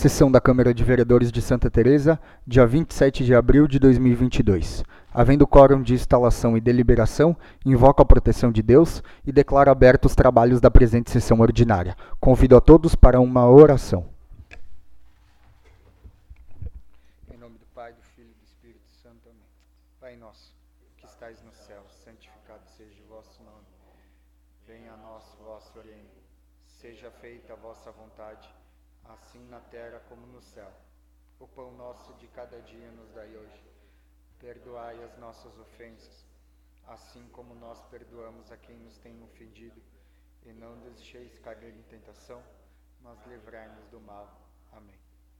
Sessão da Câmara de Vereadores de Santa Teresa, dia 27 de abril de 2022. Havendo quórum de instalação e deliberação, invoco a proteção de Deus e declaro abertos os trabalhos da presente sessão ordinária. Convido a todos para uma oração. Em nome do Pai, do Filho e do Espírito Santo. Amém. Pai nosso, que estais no céu, santificado seja o vosso nome. Venha a nós o vosso reino. Seja feita a vossa vontade, assim na terra como no céu. O pão nosso de cada dia nos dai hoje. Perdoai as nossas ofensas, assim como nós perdoamos a quem nos tem ofendido. E não deixeis cair em tentação, mas livrai-nos do mal. Amém.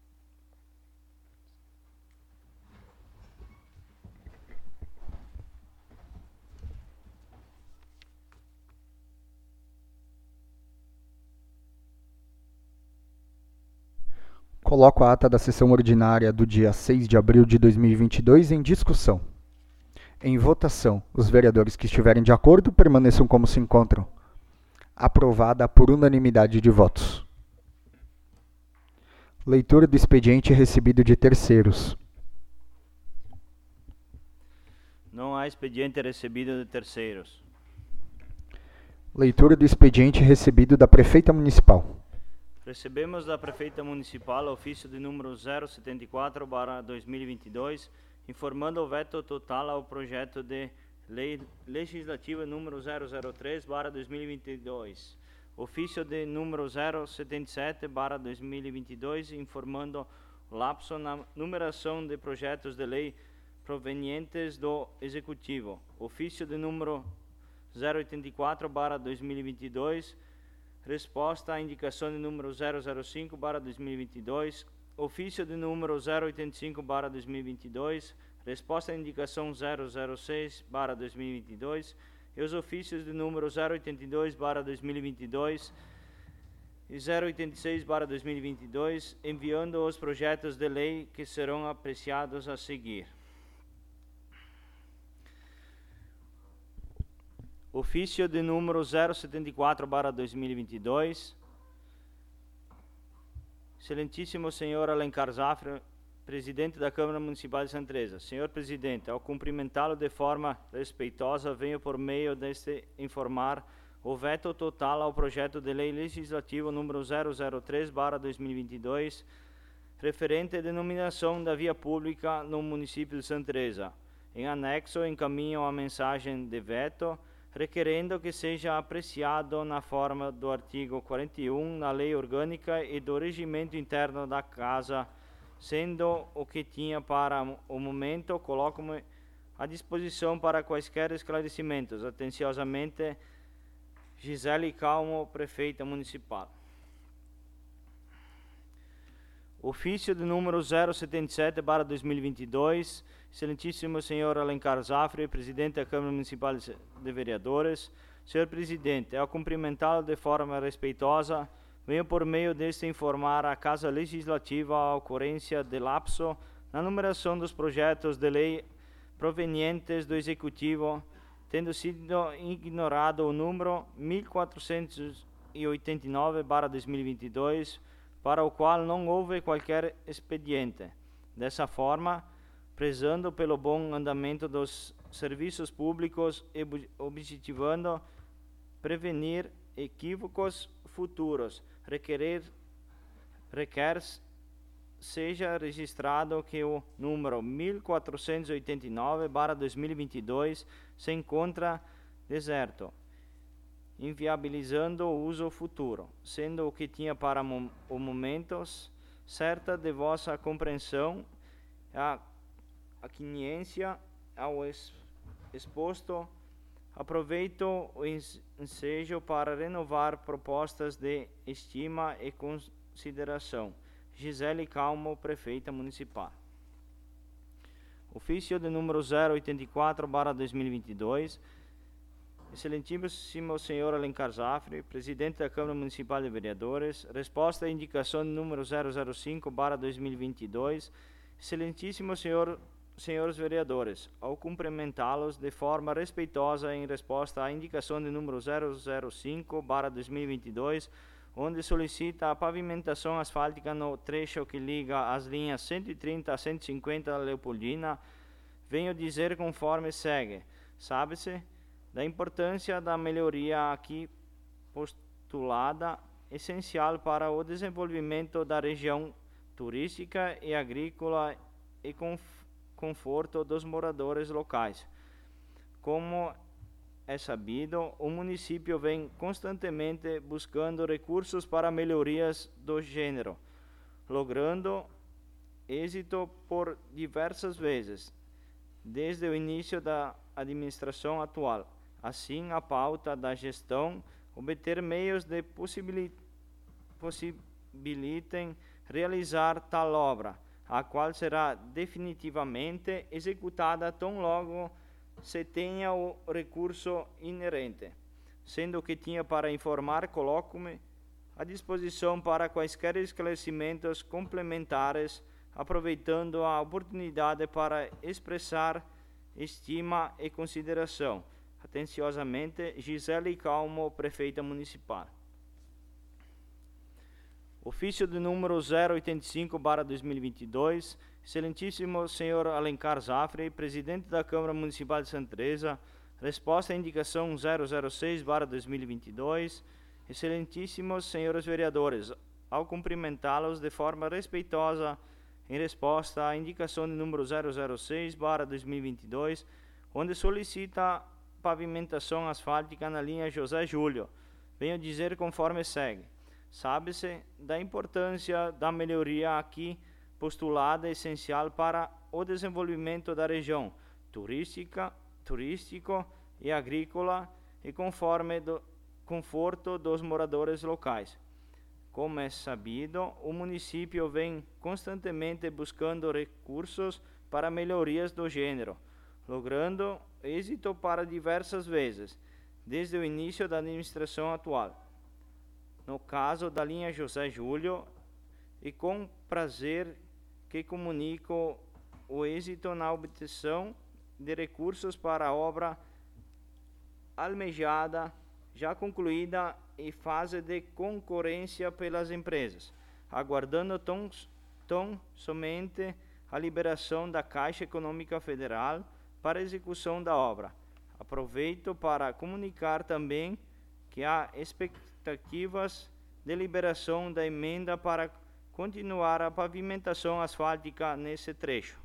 Coloco a ata da sessão ordinária do dia 6 de abril de 2022 em discussão. Em votação, os vereadores que estiverem de acordo permaneçam como se encontram. Aprovada por unanimidade de votos. Leitura do expediente recebido de terceiros. Não há expediente recebido de terceiros. Leitura do expediente recebido da Prefeita Municipal. Recebemos da Prefeita Municipal ofício de número 074/2022, informando o veto total ao projeto de Lei Legislativa número 003/2022. Ofício de número 077/2022, informando o lapso na numeração de projetos de lei provenientes do Executivo. Ofício de número 084/2022, resposta à indicação de número 005/2022, ofício de número 085/2022, resposta à indicação 006/2022 e os ofícios de número 082/2022 e 086/2022, enviando os projetos de lei que serão apreciados a seguir. Ofício de número 074/2022. Excelentíssimo senhor Alencar Zafre, presidente da Câmara Municipal de Santa Teresa. Senhor presidente, ao cumprimentá-lo de forma respeitosa, venho por meio deste informar o veto total ao projeto de lei legislativo número 003/2022, referente à denominação da via pública no município de Santa Teresa. Em anexo, encaminho a mensagem de veto, requerendo que seja apreciado na forma do artigo 41 na Lei Orgânica e do Regimento Interno da Casa, sendo o que tinha para o momento, coloco-me à disposição para quaisquer esclarecimentos. Atenciosamente, Gisele Calmo, Prefeita Municipal. Ofício de número 077/2022, excelentíssimo senhor Alencar Zafre, presidente da Câmara Municipal de Vereadores. Senhor presidente, ao cumprimentá-lo de forma respeitosa, venho por meio deste informar a Casa Legislativa a ocorrência de lapso na numeração dos projetos de lei provenientes do Executivo, tendo sido ignorado o número 1489/2022, para o qual não houve qualquer expediente. Dessa forma, prezando pelo bom andamento dos serviços públicos e objetivando prevenir equívocos futuros, requer seja registrado que o número 1489/2022 se encontra deserto, inviabilizando o uso futuro, sendo o que tinha para o momento certa de vossa compreensão a quiniência ao exposto. Aproveito o ensejo para renovar propostas de estima e consideração. Gisele Calmo, Prefeita Municipal. Ofício de número 084/2022. Excelentíssimo senhor Alencar Zafre, presidente da Câmara Municipal de Vereadores. Resposta à indicação de número 005/2022. Excelentíssimo senhores vereadores, ao cumprimentá-los de forma respeitosa em resposta à indicação de número 005/2022, onde solicita a pavimentação asfáltica no trecho que liga as linhas 130 a 150 da Leopoldina, venho dizer conforme segue. Sabe-se da importância da melhoria aqui postulada, essencial para o desenvolvimento da região turística e agrícola e conforto dos moradores locais. Como é sabido, o município vem constantemente buscando recursos para melhorias do gênero, logrando êxito por diversas vezes, desde o início da administração atual. Assim, a pauta da gestão obter meios de possibilitem realizar tal obra, a qual será definitivamente executada tão logo se tenha o recurso inerente, sendo que tinha para informar, coloco-me à disposição para quaisquer esclarecimentos complementares, aproveitando a oportunidade para expressar estima e consideração. Atenciosamente, Gisele Calmo, Prefeita Municipal. Ofício de número 085/2022, Excelentíssimo Senhor Alencar Zafre, Presidente da Câmara Municipal de Santa Teresa, resposta à indicação 006/2022, Excelentíssimos Senhores Vereadores, ao cumprimentá-los de forma respeitosa em resposta à indicação de número 006/2022, onde solicita pavimentação asfáltica na linha José Júlio, venho dizer conforme segue. Sabe-se da importância da melhoria aqui postulada essencial para o desenvolvimento da região turístico e agrícola e conforme do conforto dos moradores locais. Como é sabido, o município vem constantemente buscando recursos para melhorias do gênero, logrando êxito para diversas vezes, desde o início da administração atual. No caso da linha José Júlio, e com prazer que comunico o êxito na obtenção de recursos para a obra almejada, já concluída em fase de concorrência pelas empresas, aguardando tão somente a liberação da Caixa Econômica Federal para a execução da obra. Aproveito para comunicar também que há expectativas de liberação da emenda para continuar a pavimentação asfáltica nesse trecho,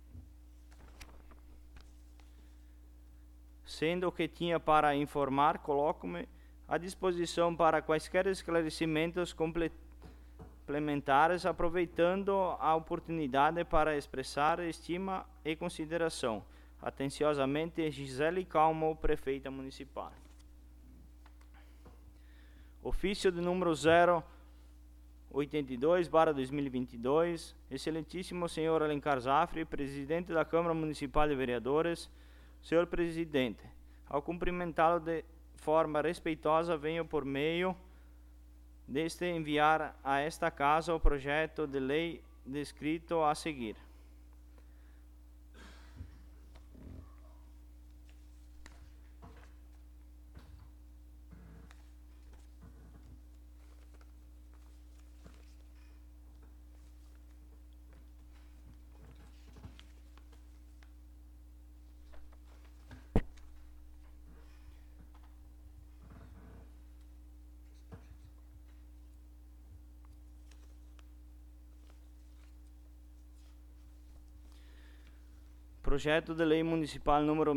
sendo que tinha para informar, coloco-me à disposição para quaisquer esclarecimentos complementares, aproveitando a oportunidade para expressar estima e consideração. Atenciosamente, Gisele Calmo, Prefeita Municipal. Ofício de número 082/2022, Excelentíssimo Senhor Alencar Zafre, Presidente da Câmara Municipal de Vereadores. Senhor Presidente, ao cumprimentá-lo de forma respeitosa, venho por meio deste enviar a esta casa o projeto de lei descrito a seguir. Projeto de Lei Municipal número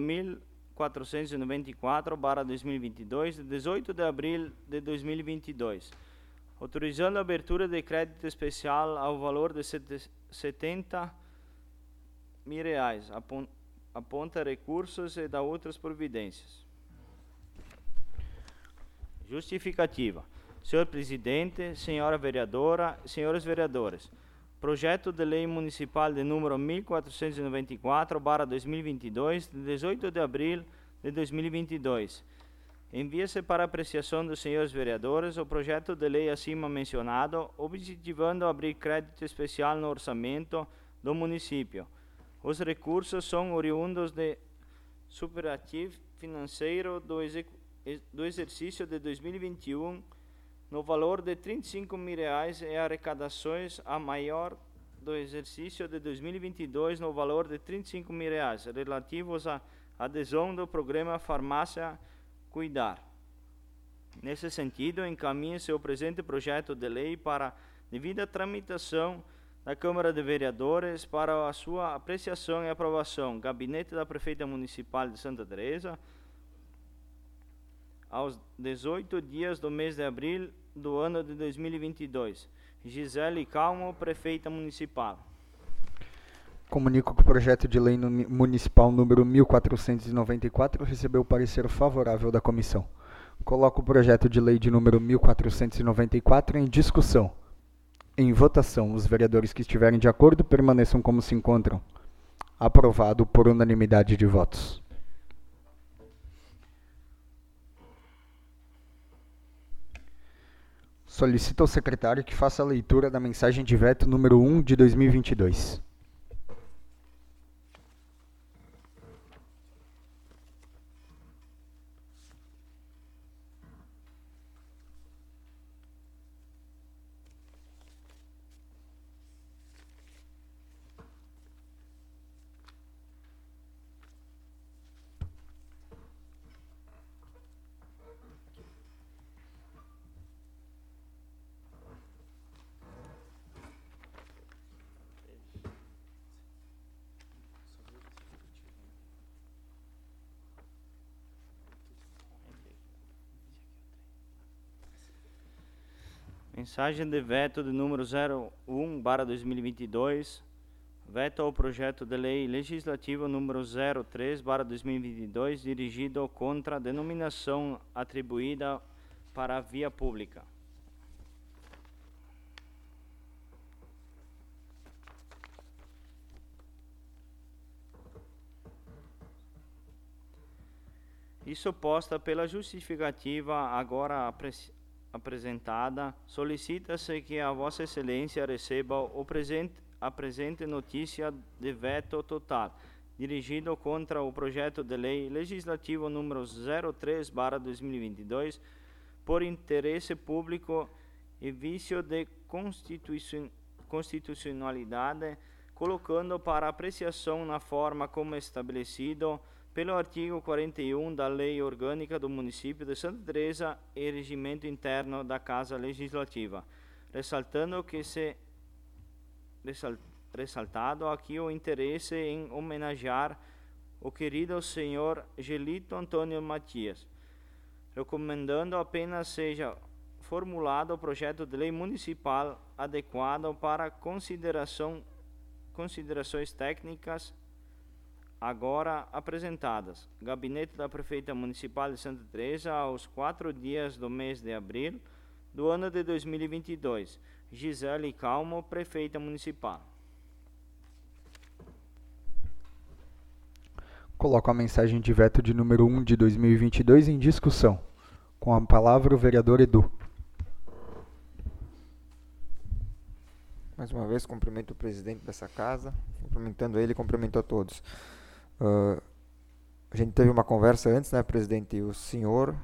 1494/2022, de 18 de abril de 2022, autorizando a abertura de crédito especial ao valor de R$70 mil, aponta recursos e dá outras providências. Justificativa. Senhor Presidente, Senhora Vereadora, Senhores Vereadores, Projeto de Lei Municipal de número 1494/2022, de 18 de abril de 2022. Envia-se para apreciação dos senhores vereadores o projeto de lei acima mencionado, objetivando abrir crédito especial no orçamento do município. Os recursos são oriundos de superávit financeiro do exercício de 2021, no valor de R$ 35.000 e arrecadações a maior do exercício de 2022 no valor de R$ 35.000 relativos à adesão do programa Farmácia Cuidar. Nesse sentido, encaminha-se o presente projeto de lei para devida tramitação da Câmara de Vereadores para a sua apreciação e aprovação. Gabinete da Prefeita Municipal de Santa Teresa, aos 18 dias do mês de abril do ano de 2022. Gisele Calmo, Prefeita Municipal. Comunico que o projeto de lei municipal número 1494 recebeu parecer favorável da comissão. Coloco o projeto de lei de número 1494 em discussão. Em votação, os vereadores que estiverem de acordo permaneçam como se encontram. Aprovado por unanimidade de votos. Solicito ao secretário que faça a leitura da mensagem de veto número 1 de 2022. Mensagem de veto de número 01/2022, veto ao projeto de lei legislativo número 03/2022, dirigido contra a denominação atribuída para a via pública. Isso posta pela justificativa agora apresentada, solicita-se que a Vossa Excelência receba a presente notícia de veto total, dirigido contra o projeto de lei legislativo número 03/2022, por interesse público e vício de constitucionalidade, colocando para apreciação na forma como estabelecido pelo artigo 41 da Lei Orgânica do Município de Santa Teresa e Regimento Interno da Casa Legislativa, ressaltando que ressaltado aqui o interesse em homenagear o querido senhor Gelito Antônio Matias, recomendando apenas seja formulado o projeto de lei municipal adequado para considerações técnicas agora apresentadas. Gabinete da Prefeita Municipal de Santa Teresa, aos 4 dias do mês de abril do ano de 2022. Gisele Calmo, Prefeita Municipal. Coloco a mensagem de veto de número 1 de 2022 em discussão. Com a palavra o vereador Edu. Mais uma vez, cumprimento o presidente dessa casa, cumprimentando ele e cumprimento a todos. A gente teve uma conversa antes, né, presidente? E o senhor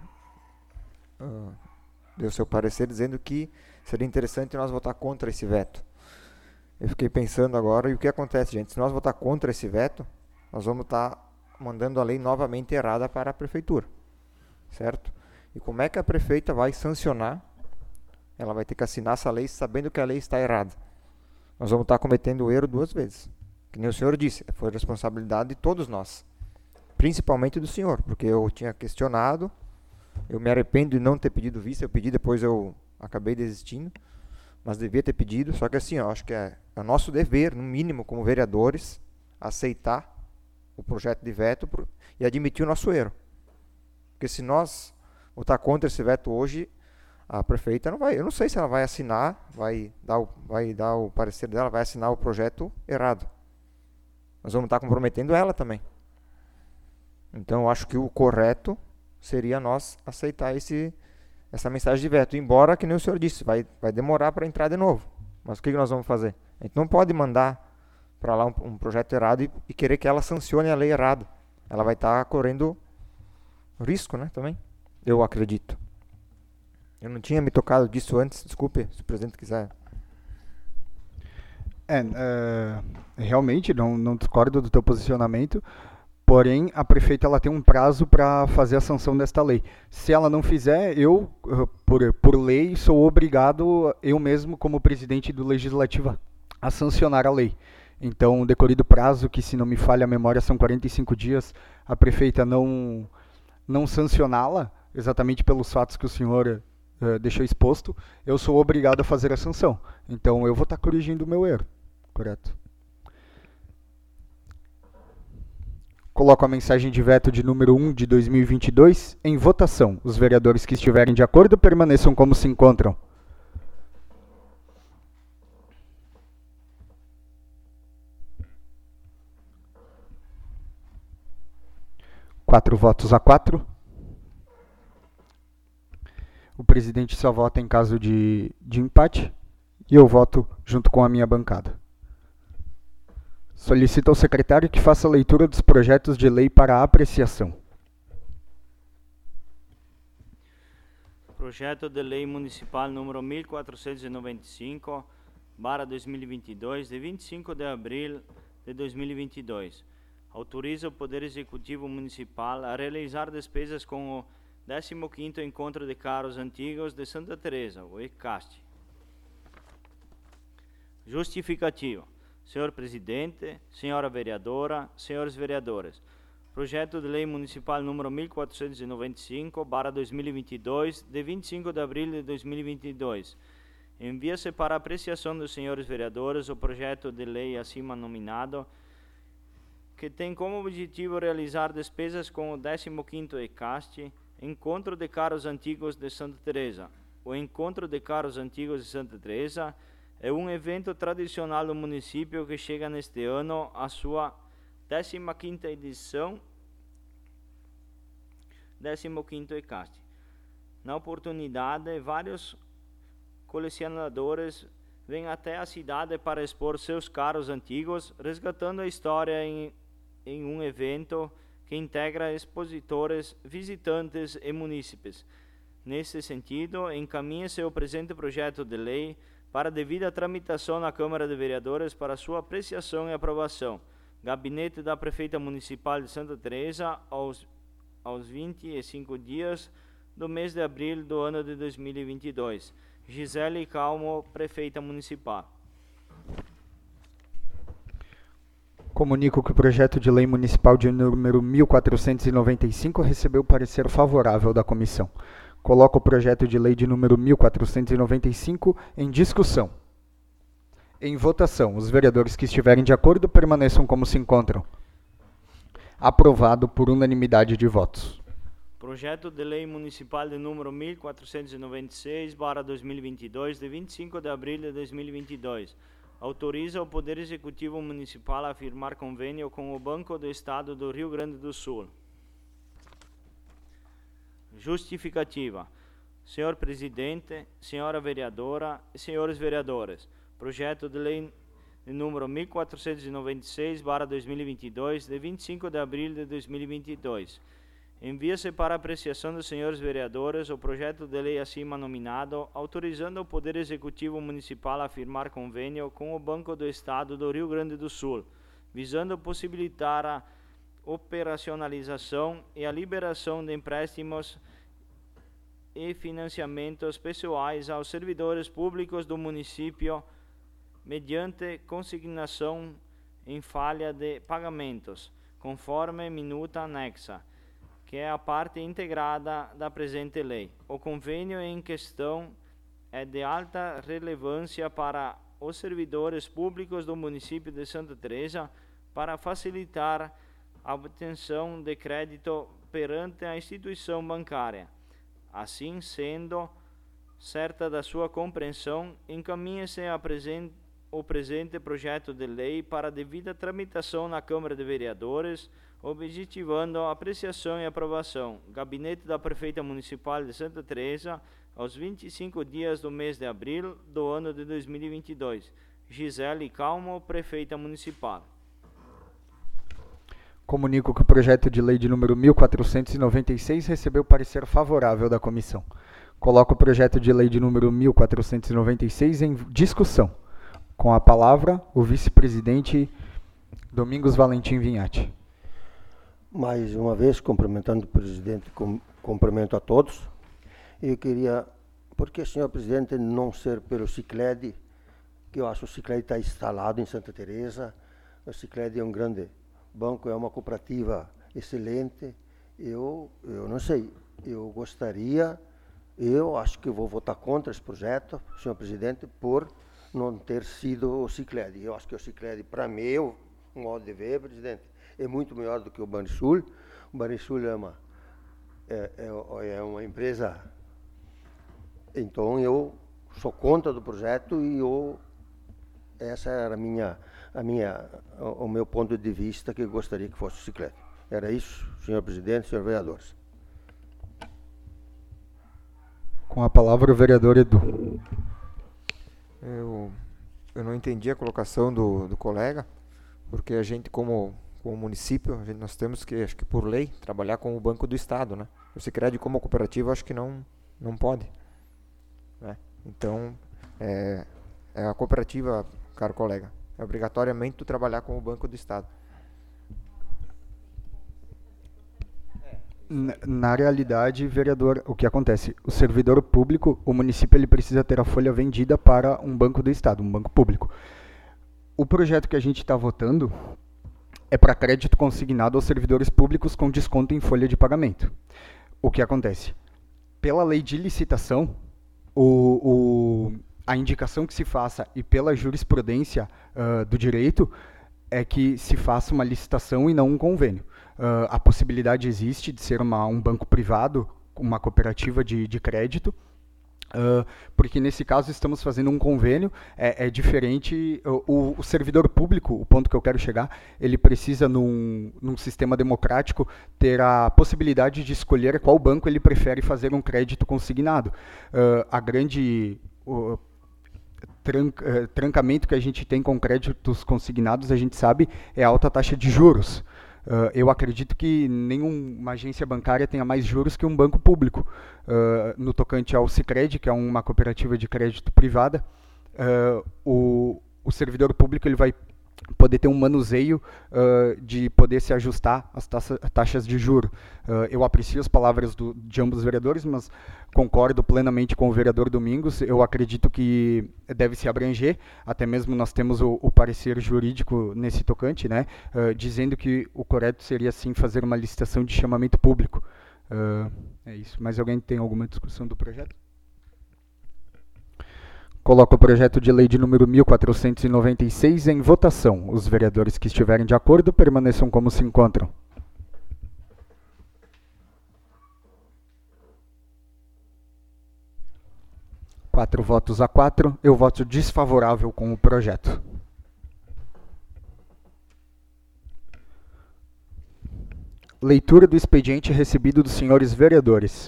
deu seu parecer dizendo que seria interessante nós votar contra esse veto. Eu fiquei pensando agora, e o que acontece, gente? Se nós votar contra esse veto, nós vamos estar mandando a lei novamente errada para a prefeitura, certo? E como é que a prefeita vai sancionar? Ela vai ter que assinar essa lei sabendo que a lei está errada. Nós vamos estar cometendo o erro 2 vezes. Que nem o senhor disse, foi responsabilidade de todos nós. Principalmente do senhor, porque eu tinha questionado, eu me arrependo de não ter pedido vista, eu pedi, depois eu acabei desistindo, mas devia ter pedido, só que assim, eu acho que é nosso dever, no mínimo, como vereadores, aceitar o projeto de veto e admitir o nosso erro. Porque se nós votar contra esse veto hoje, a prefeita não vai, eu não sei se ela vai assinar, vai dar o parecer dela, vai assinar o projeto errado. Nós vamos estar comprometendo ela também. Então, eu acho que o correto seria nós aceitar essa mensagem de veto. Embora, que nem o senhor disse, vai demorar para entrar de novo. Mas o que nós vamos fazer? A gente não pode mandar para lá um projeto errado e querer que ela sancione a lei errada. Ela vai estar correndo risco, né, também. Eu acredito. Eu não tinha me tocado disso antes, desculpe, se o presidente quiser. Realmente, não discordo do teu posicionamento, porém, a prefeita ela tem um prazo para fazer a sanção desta lei. Se ela não fizer, eu, por lei, sou obrigado, eu mesmo, como presidente do Legislativo, a sancionar a lei. Então, decorrido prazo, que se não me falha a memória, são 45 dias, a prefeita não sancioná-la, exatamente pelos fatos que o senhor deixou exposto, eu sou obrigado a fazer a sanção. Então, eu vou estar corrigindo o meu erro, correto? Coloco a mensagem de veto de número 1 de 2022 em votação. Os vereadores que estiverem de acordo permaneçam como se encontram. Quatro votos a 4. O presidente só vota em caso de empate e eu voto junto com a minha bancada. Solicito ao secretário que faça a leitura dos projetos de lei para apreciação. Projeto de Lei Municipal número 1495/2022, de 25 de abril de 2022. Autoriza o Poder Executivo Municipal a realizar despesas com o 15º Encontro de Carros Antigos de Santa Teresa, o ECAST. Justificativa. Senhor Presidente, Senhora Vereadora, Senhores Vereadores, Projeto de Lei Municipal número 1495/2022, de 25 de abril de 2022. Envia-se para apreciação dos senhores vereadores o projeto de lei acima nominado, que tem como objetivo realizar despesas com o 15º ECAST, Encontro de Carros Antigos de Santa Teresa. O Encontro de Carros Antigos de Santa Teresa é um evento tradicional do município que chega neste ano à sua 15ª edição, 15º ECAST. Na oportunidade, vários colecionadores vêm até a cidade para expor seus carros antigos, resgatando a história em um evento que integra expositores, visitantes e munícipes. Nesse sentido, encaminha-se o presente projeto de lei para devida tramitação na Câmara de Vereadores para sua apreciação e aprovação. Gabinete da Prefeita Municipal de Santa Teresa aos 25 dias do mês de abril do ano de 2022. Gisele Calmo, Prefeita Municipal. Comunico que o projeto de lei municipal de número 1495 recebeu parecer favorável da comissão. Coloco o projeto de lei de número 1495 em discussão. Em votação, os vereadores que estiverem de acordo permaneçam como se encontram. Aprovado por unanimidade de votos. Projeto de Lei Municipal de número 1496/2022, de 25 de abril de 2022. Autoriza o Poder Executivo Municipal a firmar convênio com o Banco do Estado do Rio Grande do Sul. Justificativa. Senhor Presidente, Senhora Vereadora e Senhores Vereadores, Projeto de Lei de número 1496/2022, de 25 de abril de 2022. Envia-se para apreciação dos senhores vereadores o projeto de lei acima nominado, autorizando o Poder Executivo Municipal a firmar convênio com o Banco do Estado do Rio Grande do Sul, visando possibilitar a operacionalização e a liberação de empréstimos e financiamentos pessoais aos servidores públicos do município mediante consignação em falha de pagamentos, conforme minuta anexa, que é a parte integrada da presente lei. O convênio em questão é de alta relevância para os servidores públicos do município de Santa Teresa para facilitar a obtenção de crédito perante a instituição bancária. Assim sendo, certa da sua compreensão, encaminha-se o presente projeto de lei para devida tramitação na Câmara de Vereadores, objetivando a apreciação e aprovação. Gabinete da Prefeita Municipal de Santa Teresa, aos 25 dias do mês de abril do ano de 2022. Gisele Calmo, Prefeita Municipal. Comunico que o projeto de lei de número 1496 recebeu parecer favorável da comissão. Coloco o projeto de lei de número 1496 em discussão. Com a palavra, o vice-presidente Domingos Valentim Vinhati. Mais uma vez, cumprimentando o presidente, cumprimento a todos. Eu queria, por que, senhor presidente, não ser pelo Sicredi, que eu acho que o Sicredi está instalado em Santa Teresa. O Sicredi é um grande banco, é uma cooperativa excelente. Eu não sei, eu acho que vou votar contra esse projeto, senhor presidente, por não ter sido o Sicredi. Eu acho que o Sicredi, para mim, um modo de ver, presidente, é muito melhor do que o Banrisul. O Banrisul é uma empresa. Então eu sou contra do projeto e essa era o meu ponto de vista, que eu gostaria que fosse o Sicredi. Era isso, senhor presidente, senhores vereadores. Com a palavra o vereador Edu. Eu não entendi a colocação do colega, porque a gente, como município, nós temos que, acho que por lei, trabalhar com o Banco do Estado, né? O Sicredi como cooperativa, acho que não pode, né? Então, é a cooperativa, caro colega, é obrigatoriamente tu trabalhar com o Banco do Estado. Na realidade, vereador, o que acontece? O servidor público, o município, ele precisa ter a folha vendida para um banco do Estado, um banco público. O projeto que a gente está votando é para crédito consignado aos servidores públicos com desconto em folha de pagamento. O que acontece? Pela lei de licitação, a indicação que se faça, e pela jurisprudência do direito, é que se faça uma licitação e não um convênio. A possibilidade existe de ser um banco privado, uma cooperativa de crédito, porque nesse caso estamos fazendo um convênio, é diferente. O servidor público, o ponto que eu quero chegar, ele precisa, num sistema democrático, ter a possibilidade de escolher qual banco ele prefere fazer um crédito consignado. A grande trancamento que a gente tem com créditos consignados, a gente sabe, é a alta taxa de juros. Eu acredito que nenhuma agência bancária tenha mais juros que um banco público. No tocante ao Sicredi, que é uma cooperativa de crédito privada, o servidor público ele vai poder ter um manuseio de poder se ajustar às taxas de juro. Eu aprecio as palavras de ambos os vereadores, mas concordo plenamente com o vereador Domingos. Eu acredito que deve se abranger, até mesmo nós temos o parecer jurídico nesse tocante, né, dizendo que o correto seria sim fazer uma licitação de chamamento público. É isso. Mais alguém tem alguma discussão do projeto? Coloco o projeto de lei de número 1496 em votação. Os vereadores que estiverem de acordo permaneçam como se encontram. Quatro votos a 4. Eu voto desfavorável com o projeto. Leitura do expediente recebido dos senhores vereadores.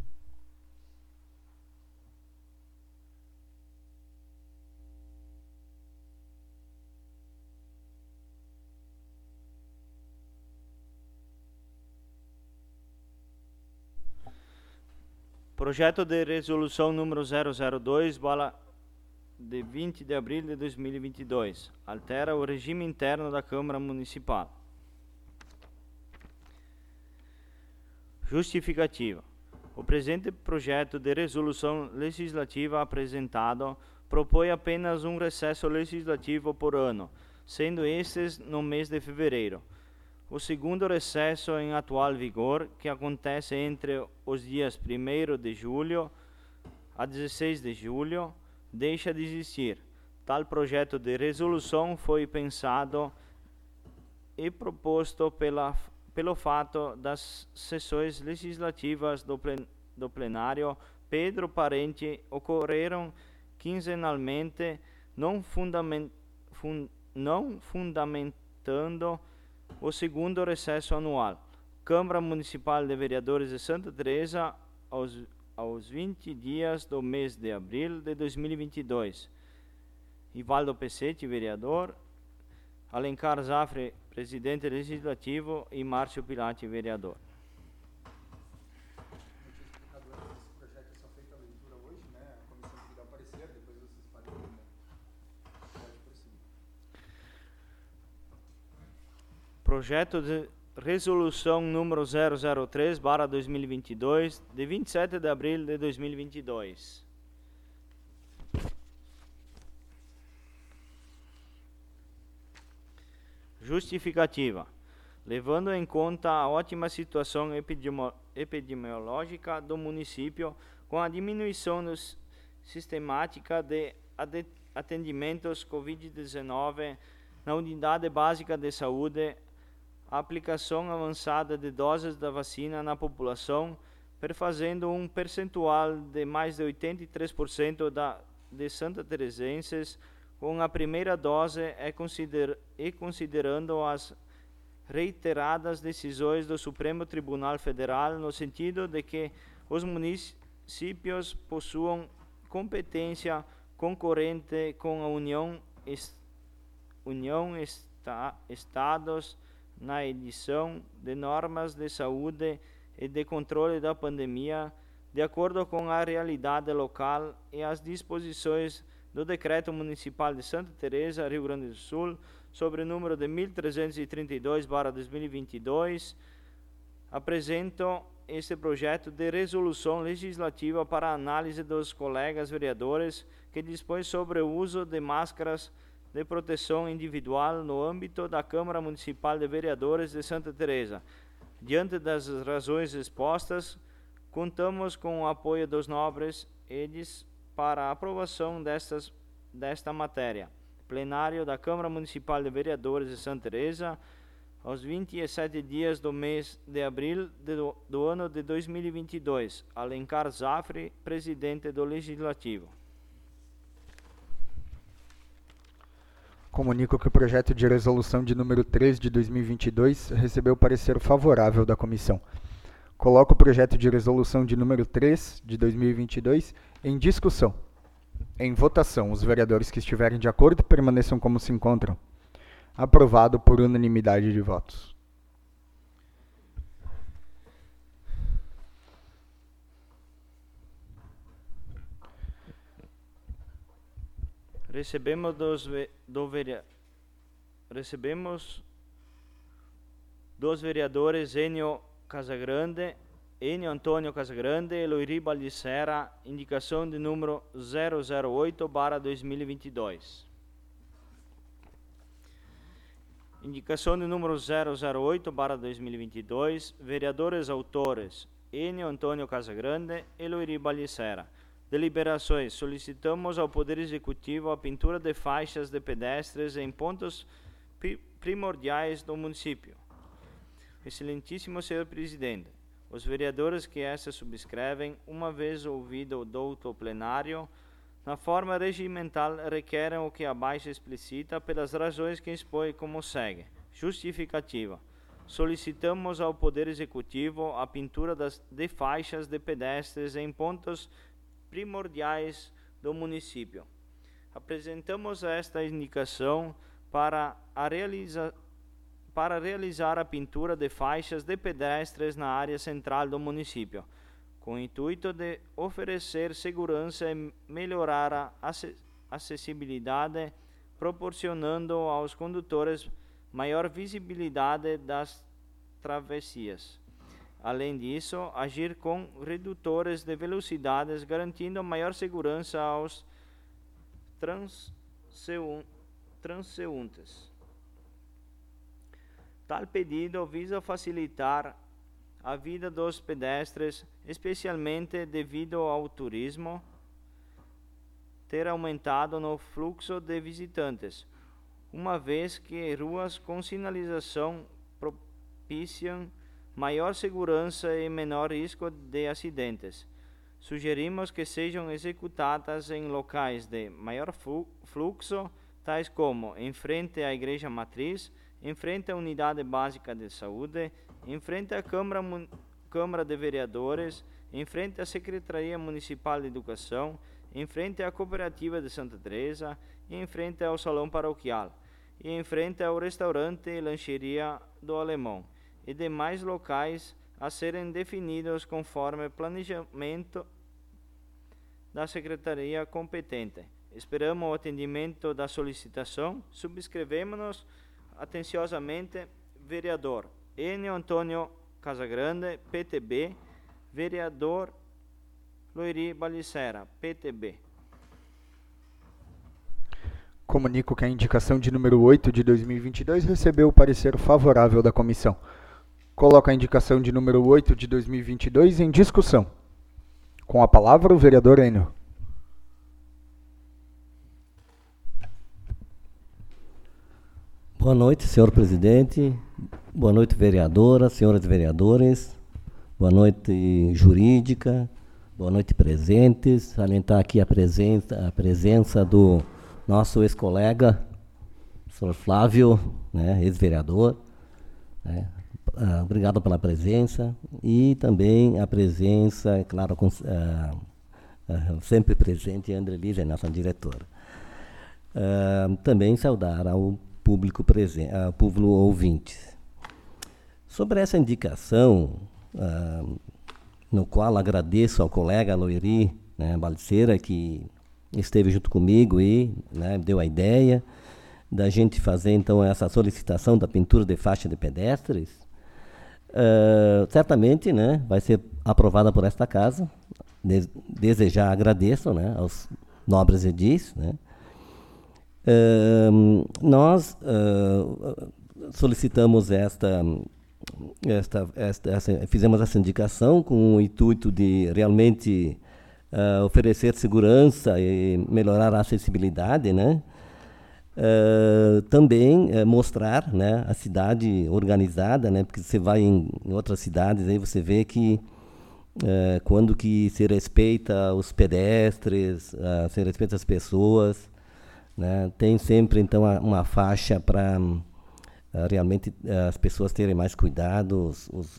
Projeto de resolução número 002, de 20 de abril de 2022. Altera o regime interno da Câmara Municipal. Justificativa. O presente projeto de resolução legislativa apresentado propõe apenas um recesso legislativo por ano, sendo estes no mês de fevereiro. O segundo recesso em atual vigor, que acontece entre os dias 1º de julho a 16 de julho, deixa de existir. Tal projeto de resolução foi pensado e proposto pelo fato das sessões legislativas do plenário Pedro Parente ocorreram quinzenalmente, não fundamentando o segundo recesso anual. Câmara Municipal de Vereadores de Santa Teresa, aos 20 dias do mês de abril de 2022. Ivaldo Pessetti, vereador. Alencar Zafre, presidente legislativo. E Márcio Pilati, vereador. projeto de resolução número 003/2022, de 27 de abril de 2022. Justificativa. Levando em conta a ótima situação epidemiológica do município, com a diminuição sistemática de atendimentos Covid-19 na unidade básica de saúde, a aplicação avançada de doses da vacina na população, perfazendo um percentual de mais de 83% de santateresenses com a primeira dose e considerando as reiteradas decisões do Supremo Tribunal Federal no sentido de que os municípios possuam competência concorrente com a União Estados na edição de normas de saúde e de controle da pandemia, de acordo com a realidade local e as disposições do Decreto Municipal de Santa Teresa, Rio Grande do Sul, sobre o número de 1332/2022, apresento este projeto de resolução legislativa para análise dos colegas vereadores, que dispõe sobre o uso de máscaras de proteção individual no âmbito da Câmara Municipal de Vereadores de Santa Teresa. Diante das razões expostas, contamos com o apoio dos nobres edes para a aprovação desta matéria. Plenário da Câmara Municipal de Vereadores de Santa Teresa, aos 27 dias do mês de abril do ano de 2022. Alencar Zafre, presidente do Legislativo. Comunico que o projeto de resolução de número 3 de 2022 recebeu parecer favorável da comissão. Coloco o projeto de resolução de número 3 de 2022 em discussão. Em votação, os vereadores que estiverem de acordo permaneçam como se encontram. Aprovado por unanimidade de votos. Recebemos dos vereadores Enio Antônio Casagrande e Loiri Baldissera, indicação de número 008/2022. Indicação de número 008/2022, vereadores autores Enio Antônio Casagrande e Loiri Baldissera. Deliberações. Solicitamos ao Poder Executivo a pintura de faixas de pedestres em pontos primordiais do município. Excelentíssimo Senhor Presidente, os vereadores que esta subscrevem, uma vez ouvido o douto plenário, na forma regimental, requerem o que abaixo explicita pelas razões que expõe como segue. Justificativa. Solicitamos ao Poder Executivo a pintura de faixas de pedestres em pontos primordiais do município. Apresentamos esta indicação para realizar a pintura de faixas de pedestres na área central do município, com o intuito de oferecer segurança e melhorar a acessibilidade, proporcionando aos condutores maior visibilidade das travessias. Além disso, agir com redutores de velocidades, garantindo maior segurança aos transeuntes. Tal pedido visa facilitar a vida dos pedestres, especialmente devido ao turismo ter aumentado no fluxo de visitantes, uma vez que ruas com sinalização propiciam maior segurança e menor risco de acidentes. Sugerimos que sejam executadas em locais de maior fluxo, tais como em frente à Igreja Matriz, em frente à Unidade Básica de Saúde, em frente à Câmara de Vereadores, em frente à Secretaria Municipal de Educação, em frente à Cooperativa de Santa Teresa, e em frente ao Salão Paroquial, e em frente ao Restaurante e Lancheria do Alemão, e demais locais a serem definidos conforme planejamento da Secretaria competente. Esperamos o atendimento da solicitação, subscrevemos-nos atenciosamente, vereador Enio Antônio Casagrande, PTB, vereador Loiri Balicera, PTB. Comunico que a indicação de número 8 de 2022 recebeu o parecer favorável da comissão. Coloco a indicação de número 8 de 2022 em discussão. Com a palavra, o vereador Enio. Boa noite, senhor presidente. Boa noite, vereadoras, senhores vereadores. Boa noite, jurídica. Boa noite, presentes. Salientar aqui a presença do nosso ex-colega, senhor Flávio, né, ex-vereador. Né. Obrigado pela presença. E também a presença, é claro, sempre presente, André Lisa, nossa diretora. Também saudar ao público presente, público ouvintes. Sobre essa indicação, no qual agradeço ao colega Loiri, né, Balicera, que esteve junto comigo e, né, deu a ideia da gente fazer então essa solicitação da pintura de faixa de pedestres. Certamente, né, vai ser aprovada por esta casa. Desde já agradeço, né, aos nobres edis, né. Nós solicitamos fizemos essa indicação com o intuito de realmente oferecer segurança e melhorar a acessibilidade, né? Também mostrar, né, a cidade organizada, né? Porque você vai em outras cidades, aí você vê que quando que se respeita os pedestres, se respeita as pessoas, né? Tem sempre então uma faixa para realmente as pessoas terem mais cuidado,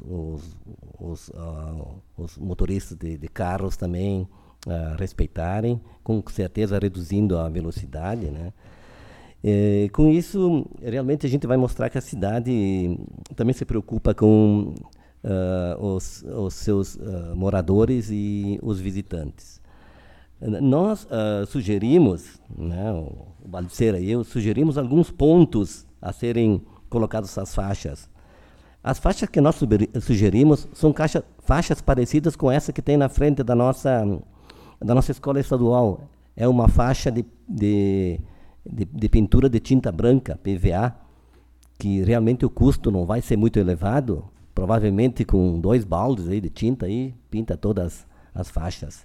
os motoristas de carros também respeitarem, com certeza reduzindo a velocidade, né? Com isso, realmente a gente vai mostrar que a cidade também se preocupa com os seus moradores e os visitantes. Nós sugerimos, né, o Balicera e eu, sugerimos alguns pontos a serem colocados essas faixas. As faixas que nós sugerimos são faixas parecidas com essa que tem na frente da nossa escola estadual. É uma faixa de pintura de tinta branca, PVA, que realmente o custo não vai ser muito elevado. Provavelmente com 2 baldes aí de tinta aí, pinta todas as faixas.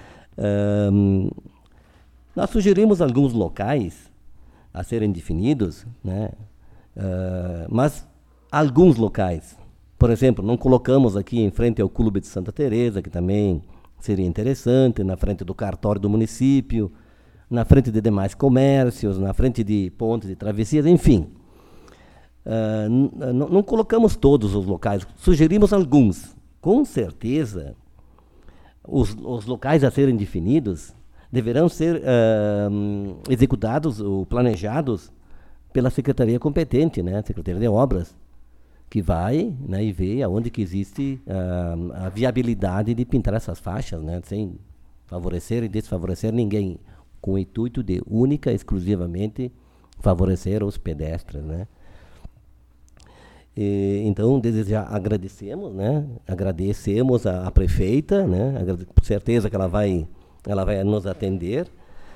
Nós sugerimos alguns locais a serem definidos, né? Mas alguns locais, por exemplo, não colocamos aqui em frente ao Clube de Santa Teresa, que também seria interessante, na frente do cartório do município, na frente de demais comércios, na frente de pontes e travessias, enfim. Não colocamos todos os locais, sugerimos alguns. Com certeza, os locais a serem definidos deverão ser executados ou planejados pela secretaria competente, né, Secretaria de Obras, que vai, né, e vê aonde que existe a viabilidade de pintar essas faixas, né, sem favorecer e desfavorecer ninguém, com o intuito de única e exclusivamente favorecer os pedestres, né. Então, desde já agradecemos, né, agradecemos a prefeita, né, com certeza que ela vai nos atender.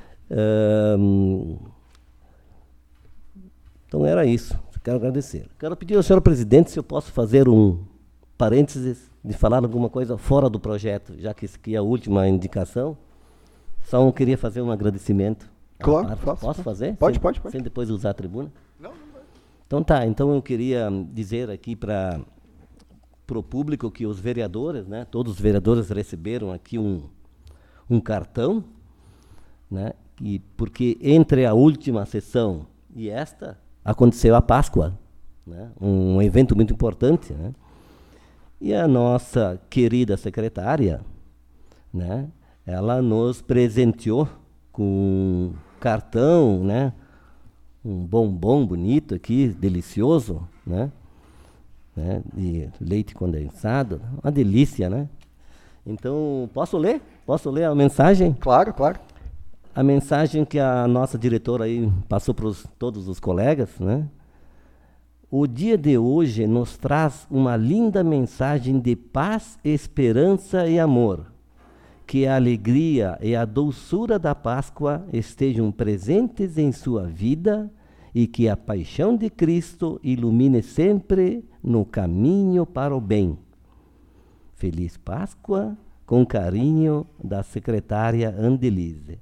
Então era isso, quero agradecer. Quero pedir ao senhor presidente se eu posso fazer um parênteses de falar alguma coisa fora do projeto, já que isso aqui é a última indicação. Só queria fazer um agradecimento. Claro, posso fazer? Pode. Sem depois usar a tribuna? Não vai. Então tá, então eu queria dizer aqui para o público que os vereadores, né, todos os vereadores receberam aqui um cartão, né, porque entre a última sessão e esta, aconteceu a Páscoa, né, um evento muito importante, né, e a nossa querida secretária, né, ela nos presenteou com um cartão, né, um bombom bonito aqui, delicioso, né, de leite condensado, uma delícia, né. Então, posso ler? Posso ler a mensagem? Claro. A mensagem que a nossa diretora aí passou para todos os colegas, né? o dia de hoje nos traz uma linda mensagem de paz, esperança e amor. Que a alegria e a doçura da Páscoa estejam presentes em sua vida e que a paixão de Cristo ilumine sempre no caminho para o bem. Feliz Páscoa, com carinho, da secretária Andrelise.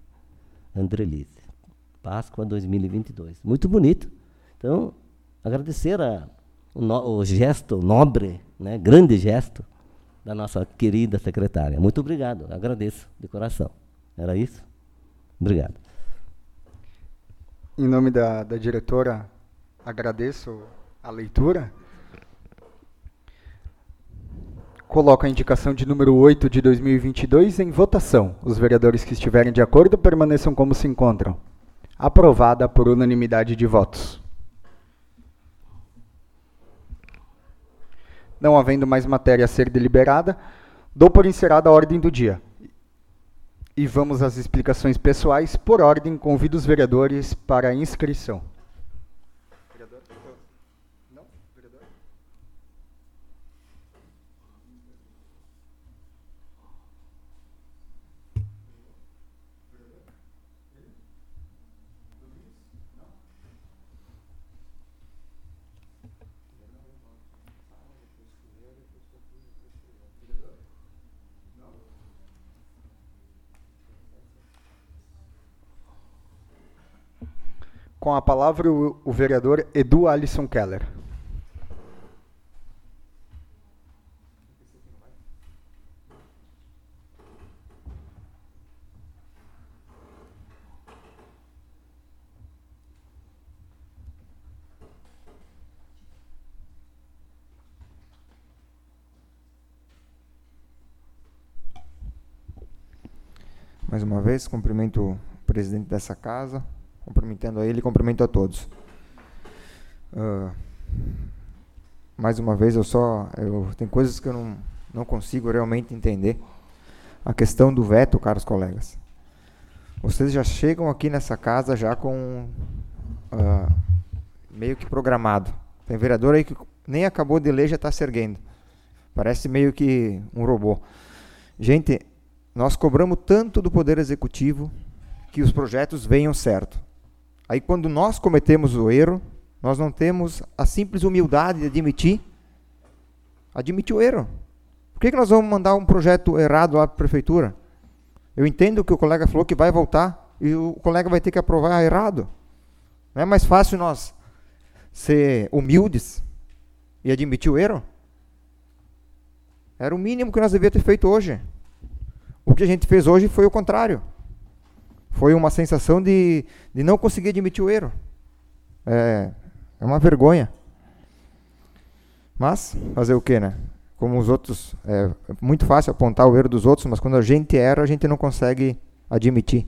Páscoa 2022. Muito bonito. Então, agradecer o gesto nobre, né, grande gesto, da nossa querida secretária. Muito obrigado, agradeço de coração. Era isso? Obrigado. Em nome da diretora, agradeço a leitura. Coloco a indicação de número 8 de 2022 em votação. Os vereadores que estiverem de acordo permaneçam como se encontram. Aprovada por unanimidade de votos. Não havendo mais matéria a ser deliberada, dou por encerrada a ordem do dia. E vamos às explicações pessoais. Por ordem, convido os vereadores para a inscrição. Vereador? Não? Vereador? Com a palavra, o vereador Edu Alisson Keller. Mais uma vez, cumprimento o presidente dessa casa, cumprimentando a ele e cumprimento a todos. Mais uma vez, tem coisas que eu não consigo realmente entender. A questão do veto, caros colegas. Vocês já chegam aqui nessa casa já com meio que programado. Tem vereador aí que nem acabou de ler, já está se erguendo. Parece meio que um robô. Gente, nós cobramos tanto do Poder Executivo que os projetos venham certo. Aí quando nós cometemos o erro, nós não temos a simples humildade de admitir o erro. Por que nós vamos mandar um projeto errado lá para a prefeitura? Eu entendo que o colega falou que vai voltar e o colega vai ter que aprovar errado. Não é mais fácil nós ser humildes e admitir o erro? Era o mínimo que nós devíamos ter feito hoje. O que a gente fez hoje foi o contrário. Foi uma sensação de não conseguir admitir o erro. É uma vergonha. Mas, fazer o quê, né? Como os outros, é muito fácil apontar o erro dos outros, mas quando a gente erra, a gente não consegue admitir.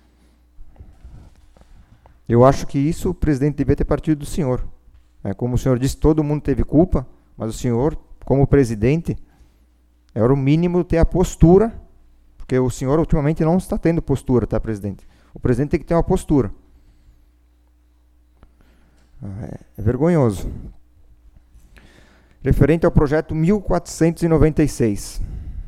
Eu acho que isso o presidente devia ter partido do senhor. Como o senhor disse, todo mundo teve culpa, mas o senhor, como presidente, era o mínimo ter a postura. Porque o senhor ultimamente não está tendo postura, tá, presidente? O presidente tem que ter uma postura. É vergonhoso. Referente ao projeto 1496.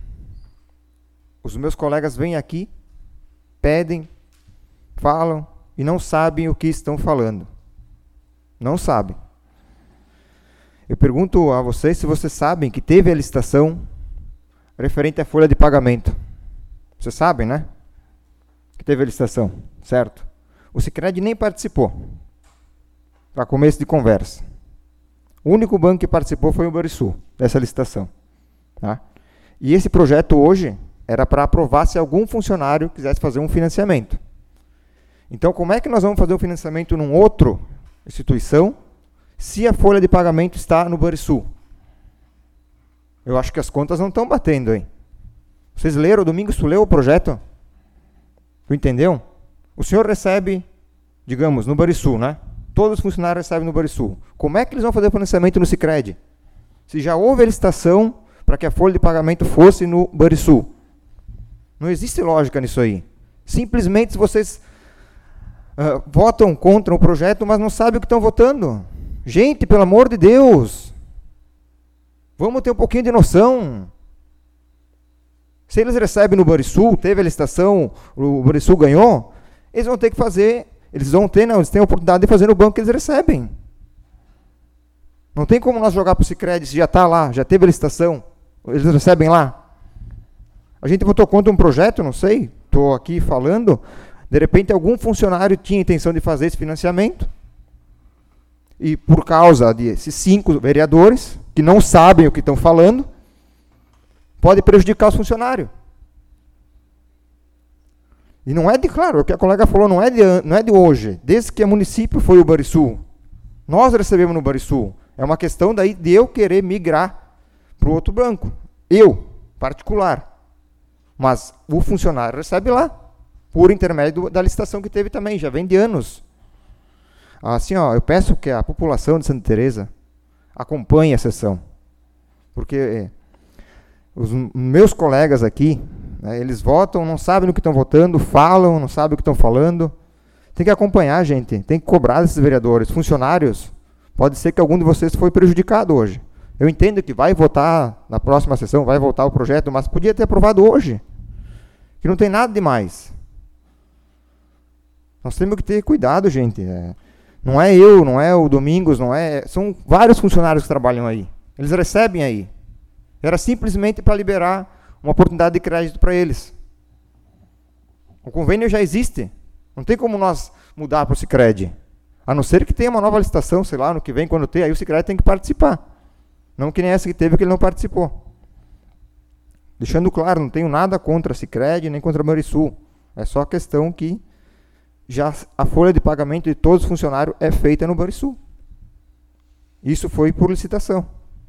Os meus colegas vêm aqui, pedem, falam e não sabem o que estão falando. Não sabem. Eu pergunto a vocês se vocês sabem que teve a licitação referente à folha de pagamento. Vocês sabem, né? Que teve a licitação, certo? O Sicredi nem participou, para começo de conversa. O único banco que participou foi o Banrisul, dessa licitação. Tá? E esse projeto hoje era para aprovar se algum funcionário quisesse fazer um financiamento. Então, como é que nós vamos fazer um financiamento num outro instituição, se a folha de pagamento está no Banrisul? Eu acho que as contas não estão batendo, hein? Vocês leram, Domingos, tu leu o projeto? Tu entendeu? O senhor recebe, digamos, no Banrisul, né? Todos os funcionários recebem no Banrisul. Como é que eles vão fazer o financiamento no Sicredi? Se já houve a licitação para que a folha de pagamento fosse no Banrisul. Não existe lógica nisso aí. Simplesmente vocês votam contra o projeto, mas não sabem o que estão votando. Gente, pelo amor de Deus, vamos ter um pouquinho de noção. Se eles recebem no Banrisul, teve a licitação, o Banrisul ganhou, eles vão ter que fazer, eles têm a oportunidade de fazer no banco que eles recebem. Não tem como nós jogar para o Sicredi se já está lá, já teve a licitação, eles recebem lá. A gente votou contra um projeto, não sei, estou aqui falando, de repente algum funcionário tinha intenção de fazer esse financiamento, e por causa desses 5 vereadores, que não sabem o que estão falando, pode prejudicar os funcionários. E não é de, claro, o que a colega falou, não é de hoje, desde que o município foi o Banrisul. Nós recebemos no Banrisul. É uma questão daí de eu querer migrar para o outro banco. Eu, particular. Mas o funcionário recebe lá, por intermédio da licitação que teve também, já vem de anos. Assim, ó, eu peço que a população de Santa Teresa acompanhe a sessão. Porque os meus colegas aqui, né, eles votam, não sabem no que estão votando, falam, não sabem o que estão falando. Tem que acompanhar, gente. Tem que cobrar desses vereadores. Funcionários, pode ser que algum de vocês foi prejudicado hoje. Eu entendo que vai votar na próxima sessão, vai votar o projeto, mas podia ter aprovado hoje. Que não tem nada demais. Nós temos que ter cuidado, gente. Não é eu, não é o Domingos, não é... São vários funcionários que trabalham aí. Eles recebem aí. Era simplesmente para liberar uma oportunidade de crédito para eles. O convênio já existe. Não tem como nós mudar para o Sicredi. A não ser que tenha uma nova licitação, sei lá, no que vem, quando tem, aí o Sicredi tem que participar. Não que nem essa que teve, que ele não participou. Deixando claro, não tenho nada contra a Sicredi, nem contra a Banrisul. É só a questão que já a folha de pagamento de todos os funcionários é feita no Banrisul. Isso foi por licitação.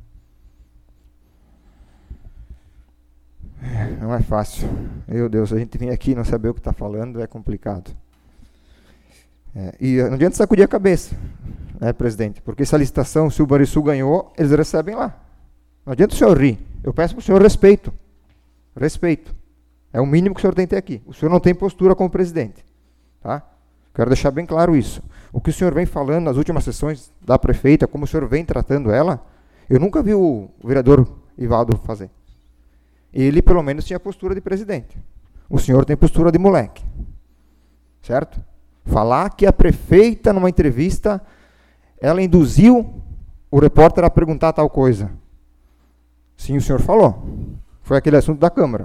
Não é fácil. Meu Deus, a gente vem aqui e não saber o que está falando é complicado. E não adianta sacudir a cabeça, né, presidente? Porque essa licitação, se o Banrisul ganhou, eles recebem lá. Não adianta o senhor rir. Eu peço para o senhor respeito. Respeito. É o mínimo que o senhor tem que ter aqui. O senhor não tem postura como presidente. Tá? Quero deixar bem claro isso. O que o senhor vem falando nas últimas sessões da prefeita, como o senhor vem tratando ela, eu nunca vi o vereador Ivaldo fazer. Ele, pelo menos, tinha postura de presidente. O senhor tem postura de moleque. Certo? Falar que a prefeita, numa entrevista, ela induziu o repórter a perguntar tal coisa. Sim, o senhor falou. Foi aquele assunto da Câmara.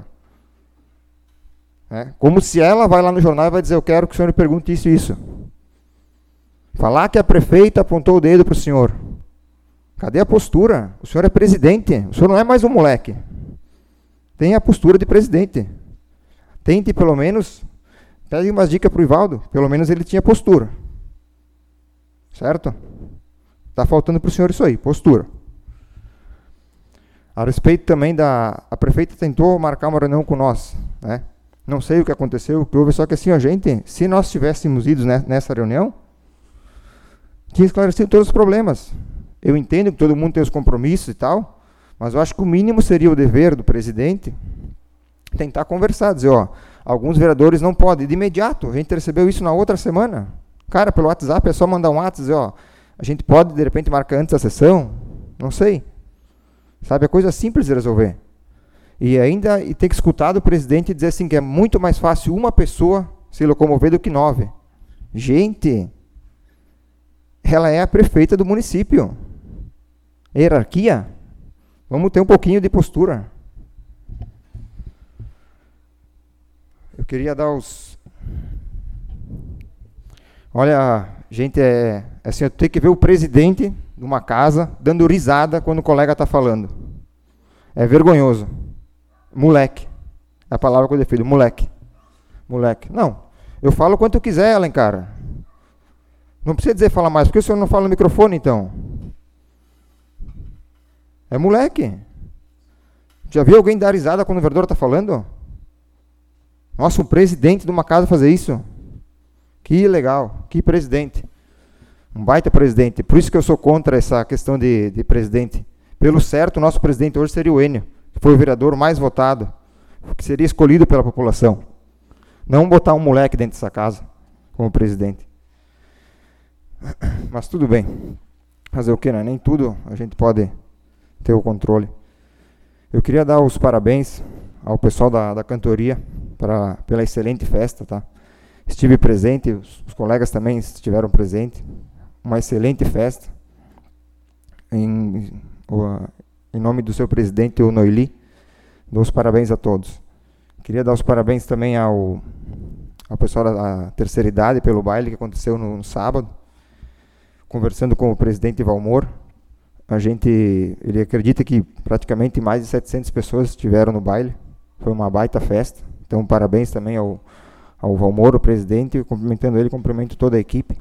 Como se ela vai lá no jornal e vai dizer, eu quero que o senhor me pergunte isso e isso. Falar que a prefeita apontou o dedo para o senhor. Cadê a postura? O senhor é presidente. O senhor não é mais um moleque. Tenha a postura de presidente. Tente, pelo menos, pede umas dicas para o Ivaldo. Pelo menos ele tinha postura. Certo? Está faltando para o senhor isso aí, postura. A respeito também a prefeita tentou marcar uma reunião com nós, né? Não sei o que aconteceu, o que houve, só que assim, gente, se nós tivéssemos ido nessa reunião, tinha esclarecido todos os problemas. Eu entendo que todo mundo tem os compromissos e tal, mas eu acho que o mínimo seria o dever do presidente tentar conversar, dizer, ó, alguns vereadores não podem, de imediato, a gente recebeu isso na outra semana. Cara, pelo WhatsApp é só mandar um WhatsApp, dizer, ó, a gente pode, de repente, marcar antes da sessão, não sei. Sabe, é coisa simples de resolver. E ainda ter que escutar do presidente dizer assim que é muito mais fácil uma pessoa se locomover do que 9. Gente, ela é a prefeita do município. Hierarquia. Vamos ter um pouquinho de postura. Eu queria dar os... Olha, gente, assim, eu tenho que ver o presidente de uma casa dando risada quando o colega está falando. É vergonhoso. Moleque. É a palavra que eu defendo. Moleque. Moleque. Não. Eu falo quanto eu quiser, Alencar. Não precisa dizer falar mais. Por que o senhor não fala no microfone, então? É moleque. Já viu alguém dar risada quando o vereador está falando? Nossa, um presidente de uma casa fazer isso? Que legal. Que presidente. Um baita presidente. Por isso que eu sou contra essa questão de presidente. Pelo certo, o nosso presidente hoje seria o Enio, que foi o vereador mais votado, que seria escolhido pela população. Não botar um moleque dentro dessa casa como presidente. Mas tudo bem. fazer o quê, né? Nem tudo a gente pode ter o controle. Eu queria dar os parabéns ao pessoal da cantoria pela excelente festa, tá? Estive presente, os colegas também estiveram presentes. Uma excelente festa. Em nome do seu presidente, o Noili, dou os parabéns a todos. Queria dar os parabéns também ao pessoal da terceira idade pelo baile que aconteceu no sábado. Conversando com o presidente Valmor, ele acredita que praticamente mais de 700 pessoas estiveram no baile. Foi uma baita festa. Então, parabéns também ao Valmor, o presidente, cumprimentando ele, cumprimento toda a equipe.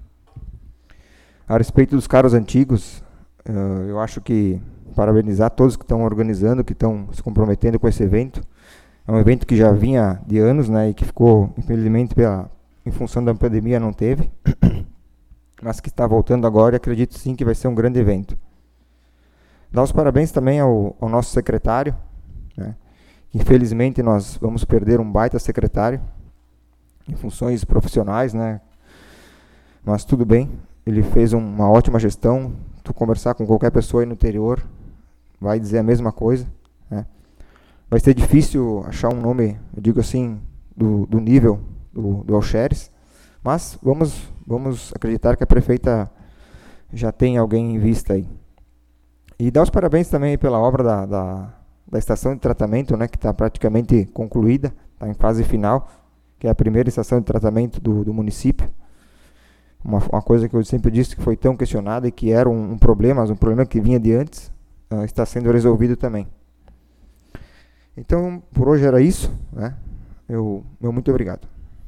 A respeito dos carros antigos, eu acho que parabenizar todos que estão organizando, que estão se comprometendo com esse evento. É um evento que já vinha de anos, né, e que ficou, infelizmente, em função da pandemia, não teve, mas que está voltando agora e acredito sim que vai ser um grande evento. Dar os parabéns também ao nosso secretário, né. Infelizmente nós vamos perder um baita secretário em funções profissionais, né, mas tudo bem, ele fez uma ótima gestão. Tu conversar com qualquer pessoa aí no interior vai dizer a mesma coisa, né. Vai ser difícil achar um nome, eu digo assim, do nível do Alxeres, mas vamos acreditar que a prefeita já tem alguém em vista aí. E dar os parabéns também pela obra da estação de tratamento, né, que está praticamente concluída, está em fase final, que é a primeira estação de tratamento do município. Uma coisa que eu sempre disse que foi tão questionada e que era um problema, mas um problema que vinha de antes, está sendo resolvido também. Então, por hoje era isso, né? Meu muito obrigado.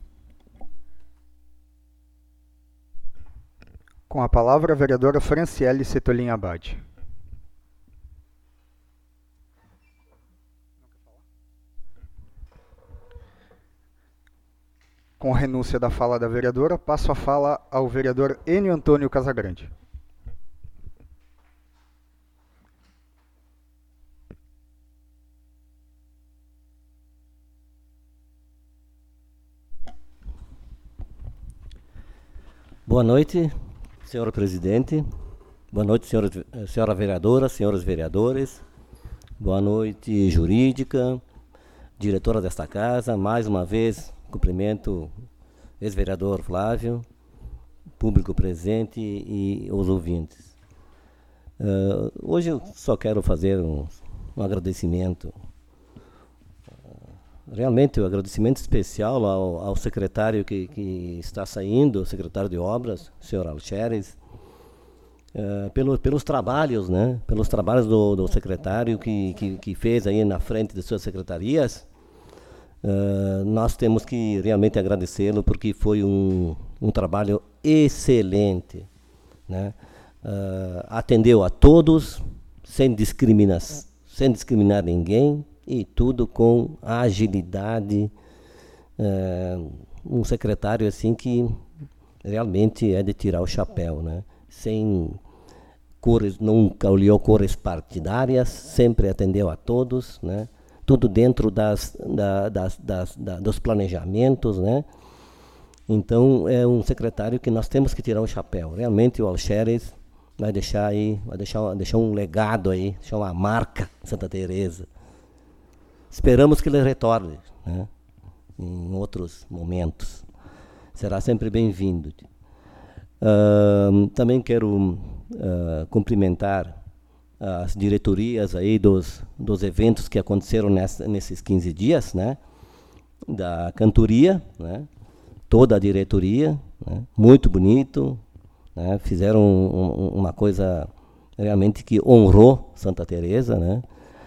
Com a palavra, a vereadora Franciele Setolin Abad. Com renúncia da fala da vereadora, passo a fala ao vereador Enio Antônio Casagrande. Boa noite, senhor presidente. Boa noite, senhora vereadora, senhores vereadores. Boa noite, jurídica, diretora desta casa. Mais uma vez, cumprimento o ex-vereador Flávio, público presente e os ouvintes. Hoje eu só quero fazer um agradecimento. Realmente, um agradecimento especial ao secretário que está saindo, o secretário de obras, o senhor Alxeres, pelos trabalhos, né? Pelos trabalhos do secretário que fez aí na frente de suas secretarias. Nós temos que realmente agradecê-lo, porque foi um trabalho excelente, né? Atendeu a todos, sem discriminar ninguém, e tudo com agilidade. Um secretário assim que realmente é de tirar o chapéu, né? Sem cores, nunca olhou cores partidárias, sempre atendeu a todos, né? Tudo dentro dos planejamentos, né? Então é um secretário que nós temos que tirar o chapéu. Realmente o Alxeres vai deixar um legado aí, deixar uma marca em Santa Teresa. Esperamos que ele retorne, né, em outros momentos. Será sempre bem-vindo. Também quero cumprimentar as diretorias aí dos eventos que aconteceram nesses 15 dias, né, da cantoria, né, toda a diretoria, né, muito bonito, né, fizeram uma coisa realmente que honrou Santa Teresa, né.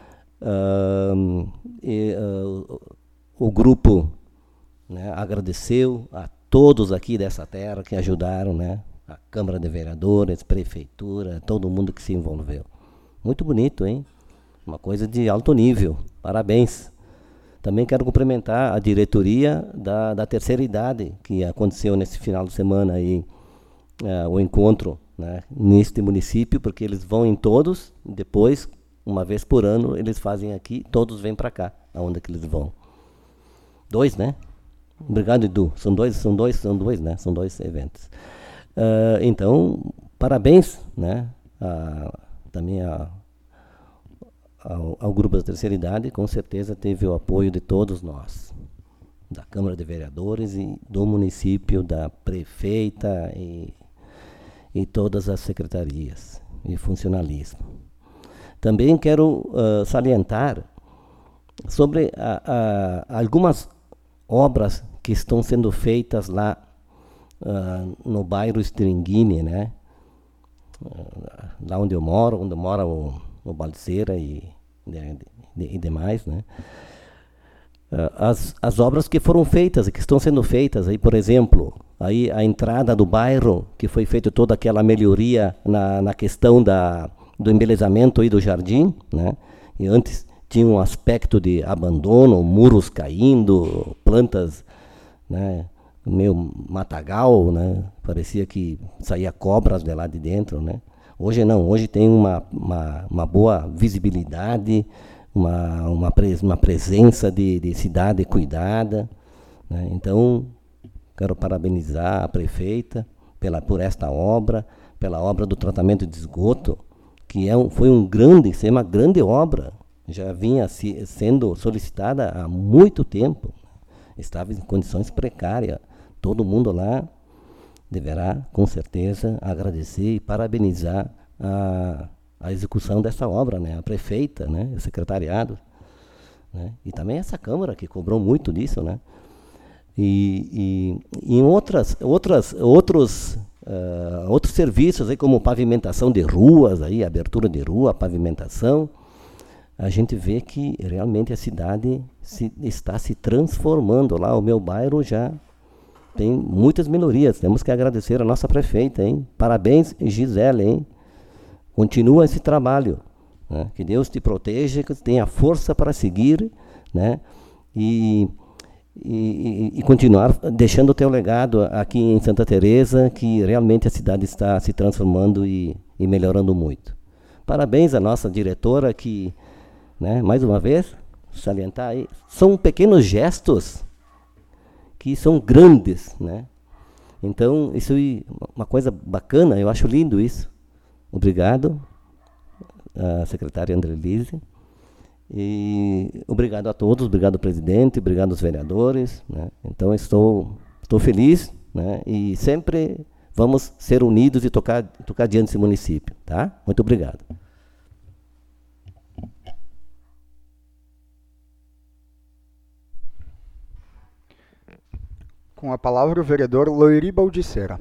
O grupo, né, agradeceu a todos aqui dessa terra que ajudaram, né, a Câmara de Vereadores, Prefeitura, todo mundo que se envolveu. Muito bonito, hein? Uma coisa de alto nível. Parabéns. Também quero cumprimentar a diretoria da terceira idade, que aconteceu nesse final de semana aí, o encontro, né, neste município, porque eles vão em todos, depois, uma vez por ano, eles fazem aqui, todos vêm para cá, aonde que eles vão. 2, né? Obrigado, Edu. São dois, né? São 2 eventos. Então, parabéns, né, também ao grupo da terceira idade. Com certeza teve o apoio de todos nós, da Câmara de Vereadores e do município, da prefeita e todas as secretarias e funcionalismo. Também quero salientar sobre algumas obras que estão sendo feitas lá no bairro Stringini, né? Lá onde mora o Balseira e demais, né? As obras que foram feitas, que estão sendo feitas, aí, por exemplo, aí a entrada do bairro, que foi feita toda aquela melhoria na questão do embelezamento aí do jardim, né? E antes tinha um aspecto de abandono, muros caindo, plantas, né, meio matagal, né? Parecia que saía cobras de lá de dentro, né? Hoje não, hoje tem uma boa visibilidade, uma presença de cidade cuidada, né? Então, quero parabenizar a prefeita por esta obra, pela obra do tratamento de esgoto, que foi uma grande obra, já vinha sendo solicitada há muito tempo, estava em condições precárias. Todo mundo lá deverá, com certeza, agradecer e parabenizar a execução dessa obra, né? A prefeita, né? O secretariado, né? E também essa Câmara, que cobrou muito disso, né? E em outros serviços, aí, como pavimentação de ruas, aí, abertura de rua, pavimentação, a gente vê que realmente a cidade está se transformando. Lá o meu bairro já tem muitas melhorias. Temos que agradecer a nossa prefeita, hein? Parabéns, Gisele, hein? Continua esse trabalho, né? Que Deus te proteja, que tenha força para seguir, né? E continuar deixando o teu legado aqui em Santa Teresa, que realmente a cidade está se transformando e melhorando muito. Parabéns à nossa diretora, que, né, mais uma vez, salientar aí, são pequenos gestos que são grandes, né? Então, isso é uma coisa bacana, eu acho lindo isso. Obrigado, a secretária Andrelise. E obrigado a todos, obrigado presidente, obrigado aos vereadores, né? Então estou feliz, né? E sempre vamos ser unidos e tocar diante desse município, tá? Muito obrigado. Com a palavra o vereador Loiri Baldissera.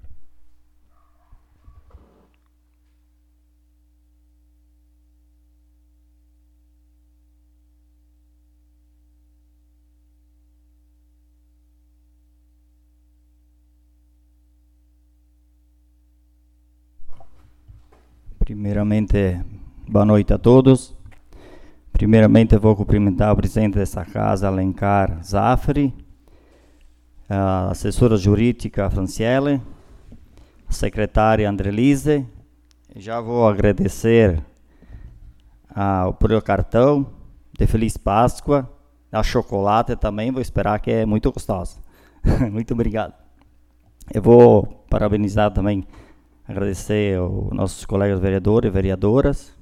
Primeiramente, boa noite a todos. Primeiramente, eu vou cumprimentar o presidente dessa casa, Alencar Zafri, a assessora jurídica, Franciele, a secretária Andrelise. Já vou agradecer por cartão de Feliz Páscoa, a chocolate também, vou esperar, que é muito gostosa. Muito obrigado. Eu vou parabenizar também, agradecer aos nossos colegas vereadores e vereadoras.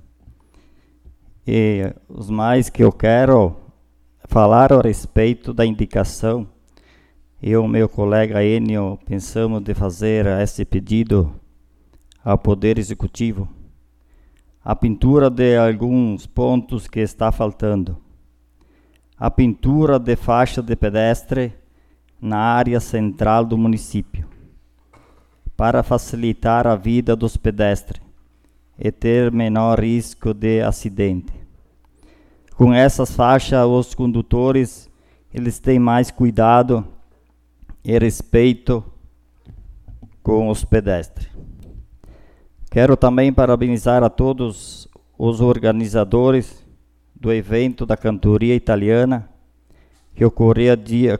E os mais que eu quero falar a respeito da indicação. Eu e meu colega Enio pensamos de fazer esse pedido ao Poder Executivo. A pintura de alguns pontos que está faltando. A pintura de faixa de pedestre na área central do município, para facilitar a vida dos pedestres e ter menor risco de acidente. Com essas faixas, os condutores eles têm mais cuidado e respeito com os pedestres. Quero também parabenizar a todos os organizadores do evento da cantoria italiana, que ocorreu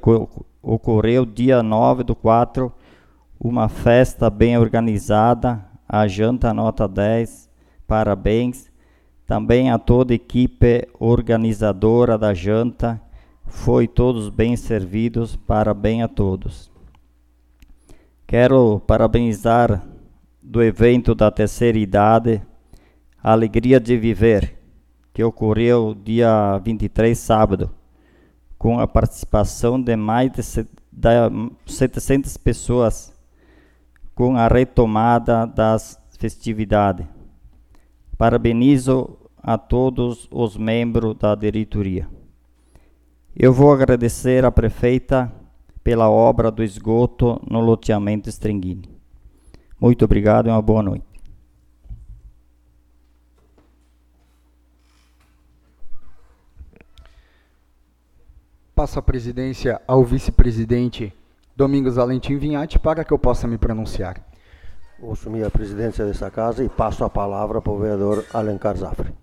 dia 9/4, uma festa bem organizada, a janta nota 10, parabéns. Também a toda a equipe organizadora da janta, foi todos bem servidos, parabéns a todos. Quero parabenizar do evento da terceira idade, a Alegria de Viver, que ocorreu dia 23, sábado, com a participação de mais de 700 pessoas, com a retomada das festividades. Parabenizo a todos os membros da diretoria. Eu vou agradecer à prefeita pela obra do esgoto no loteamento Stringini. Muito obrigado e uma boa noite. Passo a presidência ao vice-presidente Domingos Valentim Vinhati para que eu possa me pronunciar. Vou assumir a presidência dessa casa e passo a palavra para o vereador Alencar Zafre.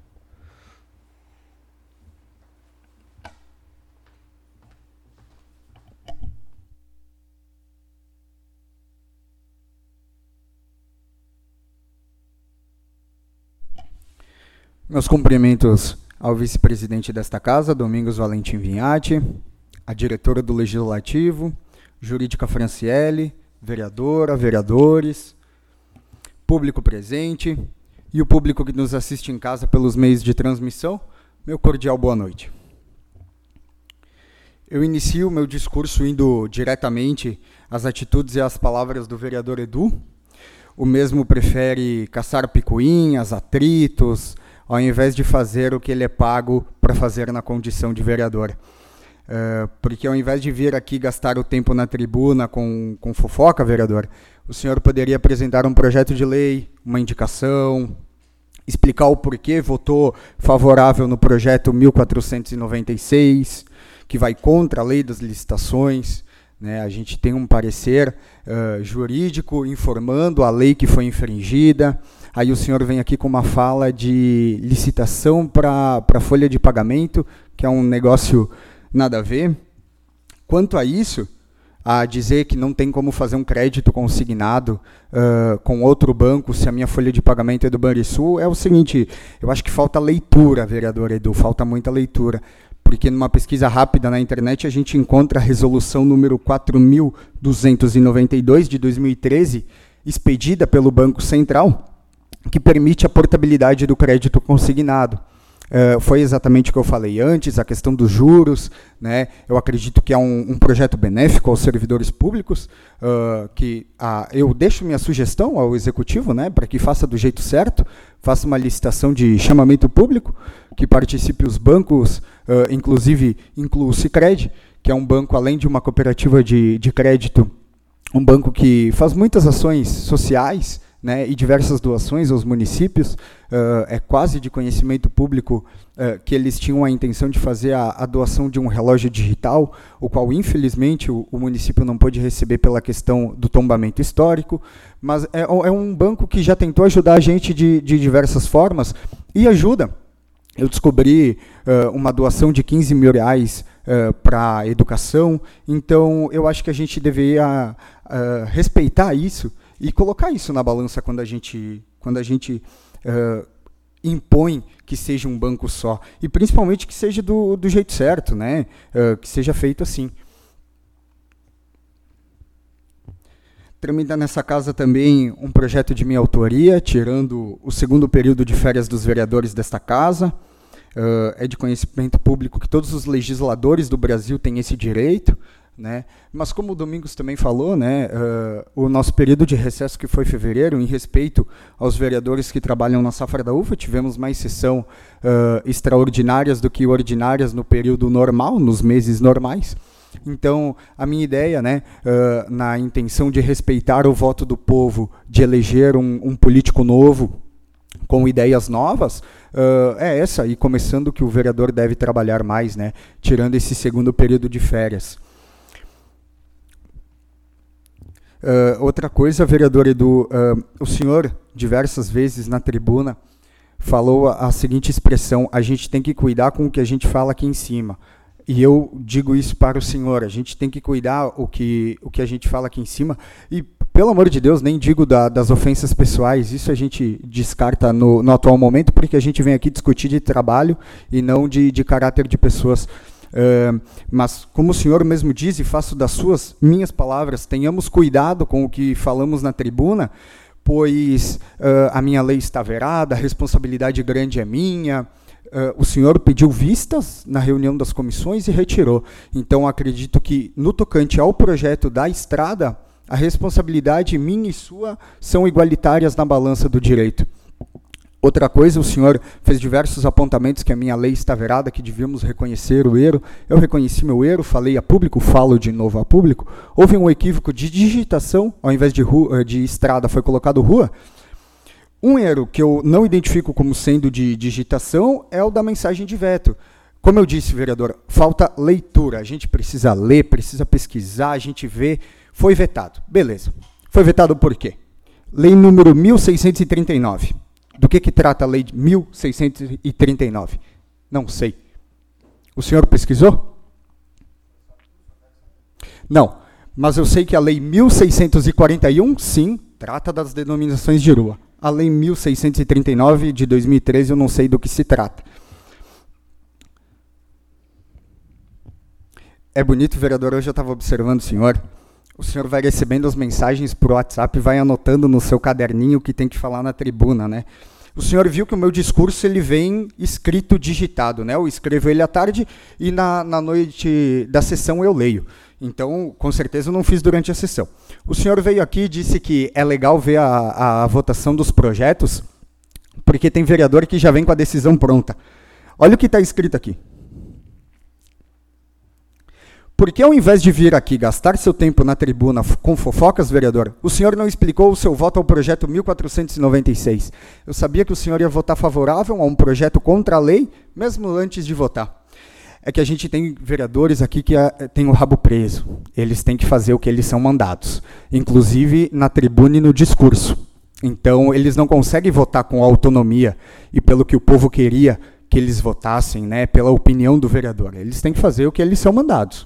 Meus cumprimentos ao vice-presidente desta casa, Domingos Valentim Vinhati, a diretora do Legislativo, Jurídica Franciele, vereadora, vereadores, público presente e o público que nos assiste em casa pelos meios de transmissão, meu cordial boa noite. Eu inicio meu discurso indo diretamente às atitudes e às palavras do vereador Edu. O mesmo prefere caçar picuinhas, atritos, ao invés de fazer o que ele é pago para fazer na condição de vereador. Porque ao invés de vir aqui gastar o tempo na tribuna com fofoca, vereador, o senhor poderia apresentar um projeto de lei, uma indicação, explicar o porquê votou favorável no projeto 1496, que vai contra a lei das licitações, né? A gente tem um parecer jurídico informando a lei que foi infringida. Aí o senhor vem aqui com uma fala de licitação para folha de pagamento, que é um negócio nada a ver. Quanto a isso, a dizer que não tem como fazer um crédito consignado com outro banco se a minha folha de pagamento é do Banrisul, é o seguinte, eu acho que falta leitura, vereador Edu, falta muita leitura. Porque numa pesquisa rápida na internet a gente encontra a resolução número 4.292 de 2013, expedida pelo Banco Central, que permite a portabilidade do crédito consignado. Foi exatamente o que eu falei antes, a questão dos juros, né? Eu acredito que é um projeto benéfico aos servidores públicos, eu deixo minha sugestão ao Executivo, né, para que faça do jeito certo, faça uma licitação de chamamento público, que participe os bancos, inclusive inclua o Sicredi, que é um banco, além de uma cooperativa de crédito, um banco que faz muitas ações sociais, né, e diversas doações aos municípios. É quase de conhecimento público que eles tinham a intenção de fazer a doação de um relógio digital, o qual, infelizmente, o município não pôde receber pela questão do tombamento histórico, mas é um banco que já tentou ajudar a gente de diversas formas, e ajuda. Eu descobri uma doação de 15 mil reais para a educação, então eu acho que a gente deveria respeitar isso e colocar isso na balança quando a gente impõe que seja um banco só. E principalmente que seja do jeito certo, né? Que seja feito assim. Tramita nessa casa também um projeto de minha autoria, tirando o segundo período de férias dos vereadores desta casa. É de conhecimento público que todos os legisladores do Brasil têm esse direito, né? Mas como o Domingos também falou, né, o nosso período de recesso, que foi fevereiro, em respeito aos vereadores que trabalham na safra da uva, tivemos mais sessão extraordinárias do que ordinárias no período normal, nos meses normais. Então, a minha ideia, né, na intenção de respeitar o voto do povo, de eleger um político novo, com ideias novas, é essa, e começando que o vereador deve trabalhar mais, né, tirando esse segundo período de férias. Outra coisa, vereador Edu, o senhor, diversas vezes na tribuna, falou a seguinte expressão: a gente tem que cuidar com o que a gente fala aqui em cima. E eu digo isso para o senhor, a gente tem que cuidar o que a gente fala aqui em cima. E, pelo amor de Deus, nem digo das ofensas pessoais, isso a gente descarta no atual momento, porque a gente vem aqui discutir de trabalho e não de caráter de pessoas. Mas, como o senhor mesmo diz, e faço das minhas palavras, tenhamos cuidado com o que falamos na tribuna, pois a minha lei está verada, a responsabilidade grande é minha. O senhor pediu vistas na reunião das comissões e retirou. Então, acredito que, no tocante ao projeto da estrada, a responsabilidade minha e sua são igualitárias na balança do direito. Outra coisa, o senhor fez diversos apontamentos que a minha lei está verada, que devíamos reconhecer o erro. Eu reconheci meu erro, falei a público, falo de novo a público. Houve um equívoco de digitação, ao invés de estrada foi colocado rua. Um erro que eu não identifico como sendo de digitação é o da mensagem de veto. Como eu disse, vereador, falta leitura. A gente precisa ler, precisa pesquisar, a gente vê. Foi vetado. Beleza. Foi vetado por quê? Lei número 1639. Do que trata a lei de 1639? Não sei. O senhor pesquisou? Não. Mas eu sei que a lei 1641, sim, trata das denominações de rua. A lei 1639 de 2013, eu não sei do que se trata. É bonito, vereador, eu já estava observando o senhor. O senhor vai recebendo as mensagens por WhatsApp e vai anotando no seu caderninho o que tem que falar na tribuna, né? O senhor viu que o meu discurso ele vem escrito, digitado, né? Eu escrevo ele à tarde e na noite da sessão eu leio. Então, com certeza, eu não fiz durante a sessão. O senhor veio aqui e disse que é legal ver a votação dos projetos, porque tem vereador que já vem com a decisão pronta. Olha o que está escrito aqui. Por que, ao invés de vir aqui gastar seu tempo na tribuna com fofocas, vereador, o senhor não explicou o seu voto ao projeto 1496? Eu sabia que o senhor ia votar favorável a um projeto contra a lei, mesmo antes de votar. É que a gente tem vereadores aqui que têm o rabo preso. Eles têm que fazer o que eles são mandados, inclusive na tribuna e no discurso. Então, eles não conseguem votar com autonomia e pelo que o povo queria que eles votassem, né, pela opinião do vereador. Eles têm que fazer o que eles são mandados.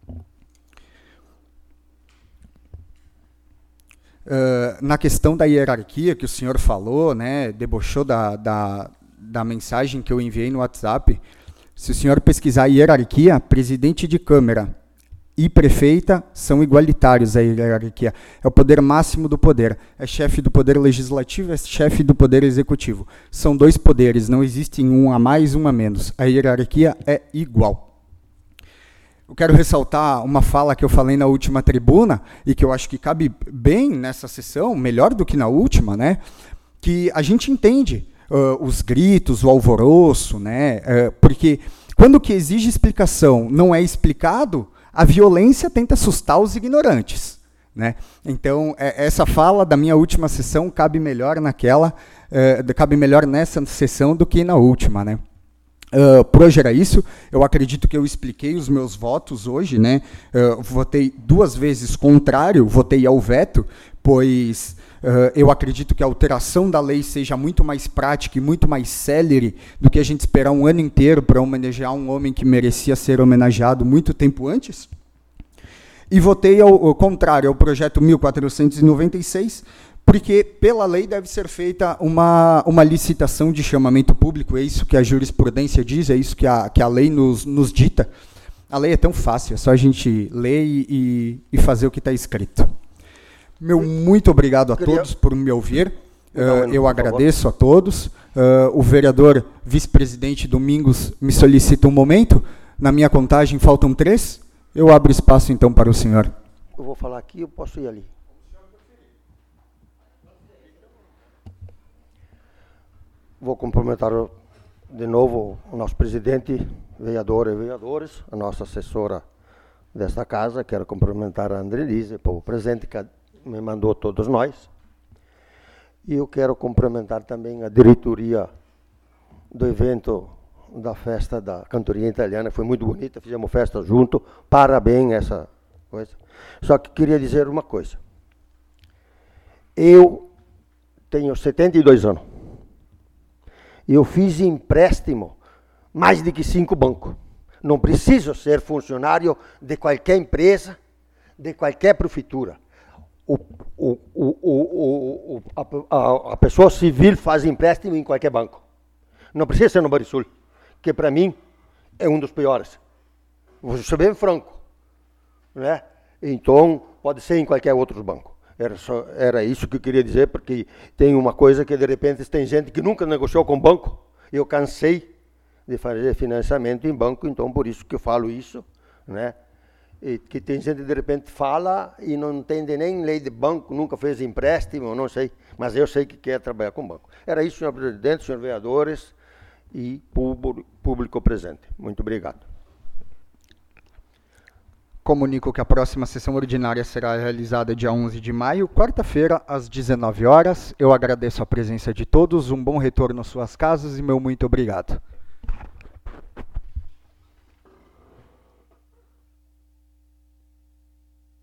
Na questão da hierarquia que o senhor falou, né, debochou da mensagem que eu enviei no WhatsApp, se o senhor pesquisar a hierarquia, presidente de Câmara e prefeita são igualitários à hierarquia. É o poder máximo do poder. É chefe do poder legislativo, é chefe do poder executivo. São dois poderes, não existe um a mais, um a menos. A hierarquia é igual. Eu quero ressaltar uma fala que eu falei na última tribuna, e que eu acho que cabe bem nessa sessão, melhor do que na última, né? Que a gente entende os gritos, o alvoroço, né? Porque quando o que exige explicação não é explicado, a violência tenta assustar os ignorantes, né? Então, essa fala da minha última sessão cabe melhor cabe melhor nessa sessão do que na última, né? Por hoje era isso. Eu acredito que eu expliquei os meus votos hoje, né? Votei 2 vezes contrário, votei ao veto, pois eu acredito que a alteração da lei seja muito mais prática e muito mais célere do que a gente esperar um ano inteiro para homenagear um homem que merecia ser homenageado muito tempo antes. E votei ao contrário ao projeto 1496, porque pela lei deve ser feita uma licitação de chamamento público. É isso que a jurisprudência diz, é isso que a lei nos dita. A lei é tão fácil, é só a gente ler e fazer o que está escrito. Muito obrigado a todos por me ouvir. Eu agradeço a todos. O vereador vice-presidente Domingos me solicita um momento. Na minha contagem faltam 3. Eu abro espaço então para o senhor. Eu vou falar aqui, eu posso ir ali. Vou cumprimentar de novo o nosso presidente, vereador e vereadores, a nossa assessora desta casa. Quero cumprimentar a Andrelise pelo presente que me mandou a todos nós. E eu quero cumprimentar também a diretoria do evento da festa da cantoria italiana. Foi muito bonita, fizemos festa junto. Parabéns essa coisa. Só que queria dizer uma coisa. Eu tenho 72 anos. Eu fiz empréstimo mais de que 5 bancos. Não preciso ser funcionário de qualquer empresa, de qualquer prefeitura. A pessoa civil faz empréstimo em qualquer banco. Não precisa ser no Banrisul, que para mim é um dos piores. Vou ser bem franco, né? Então, pode ser em qualquer outro banco. Era isso que eu queria dizer, porque tem uma coisa que de repente tem gente que nunca negociou com banco. Eu cansei de fazer financiamento em banco, então por isso que eu falo isso, né? E que tem gente que de repente fala e não entende nem lei de banco, nunca fez empréstimo, não sei, mas eu sei que quer trabalhar com banco. Era isso, senhor presidente, senhores vereadores e público presente. Muito obrigado. Comunico que a próxima sessão ordinária será realizada dia 11 de maio, quarta-feira, às 19 horas. Eu agradeço a presença de todos, um bom retorno às suas casas e meu muito obrigado.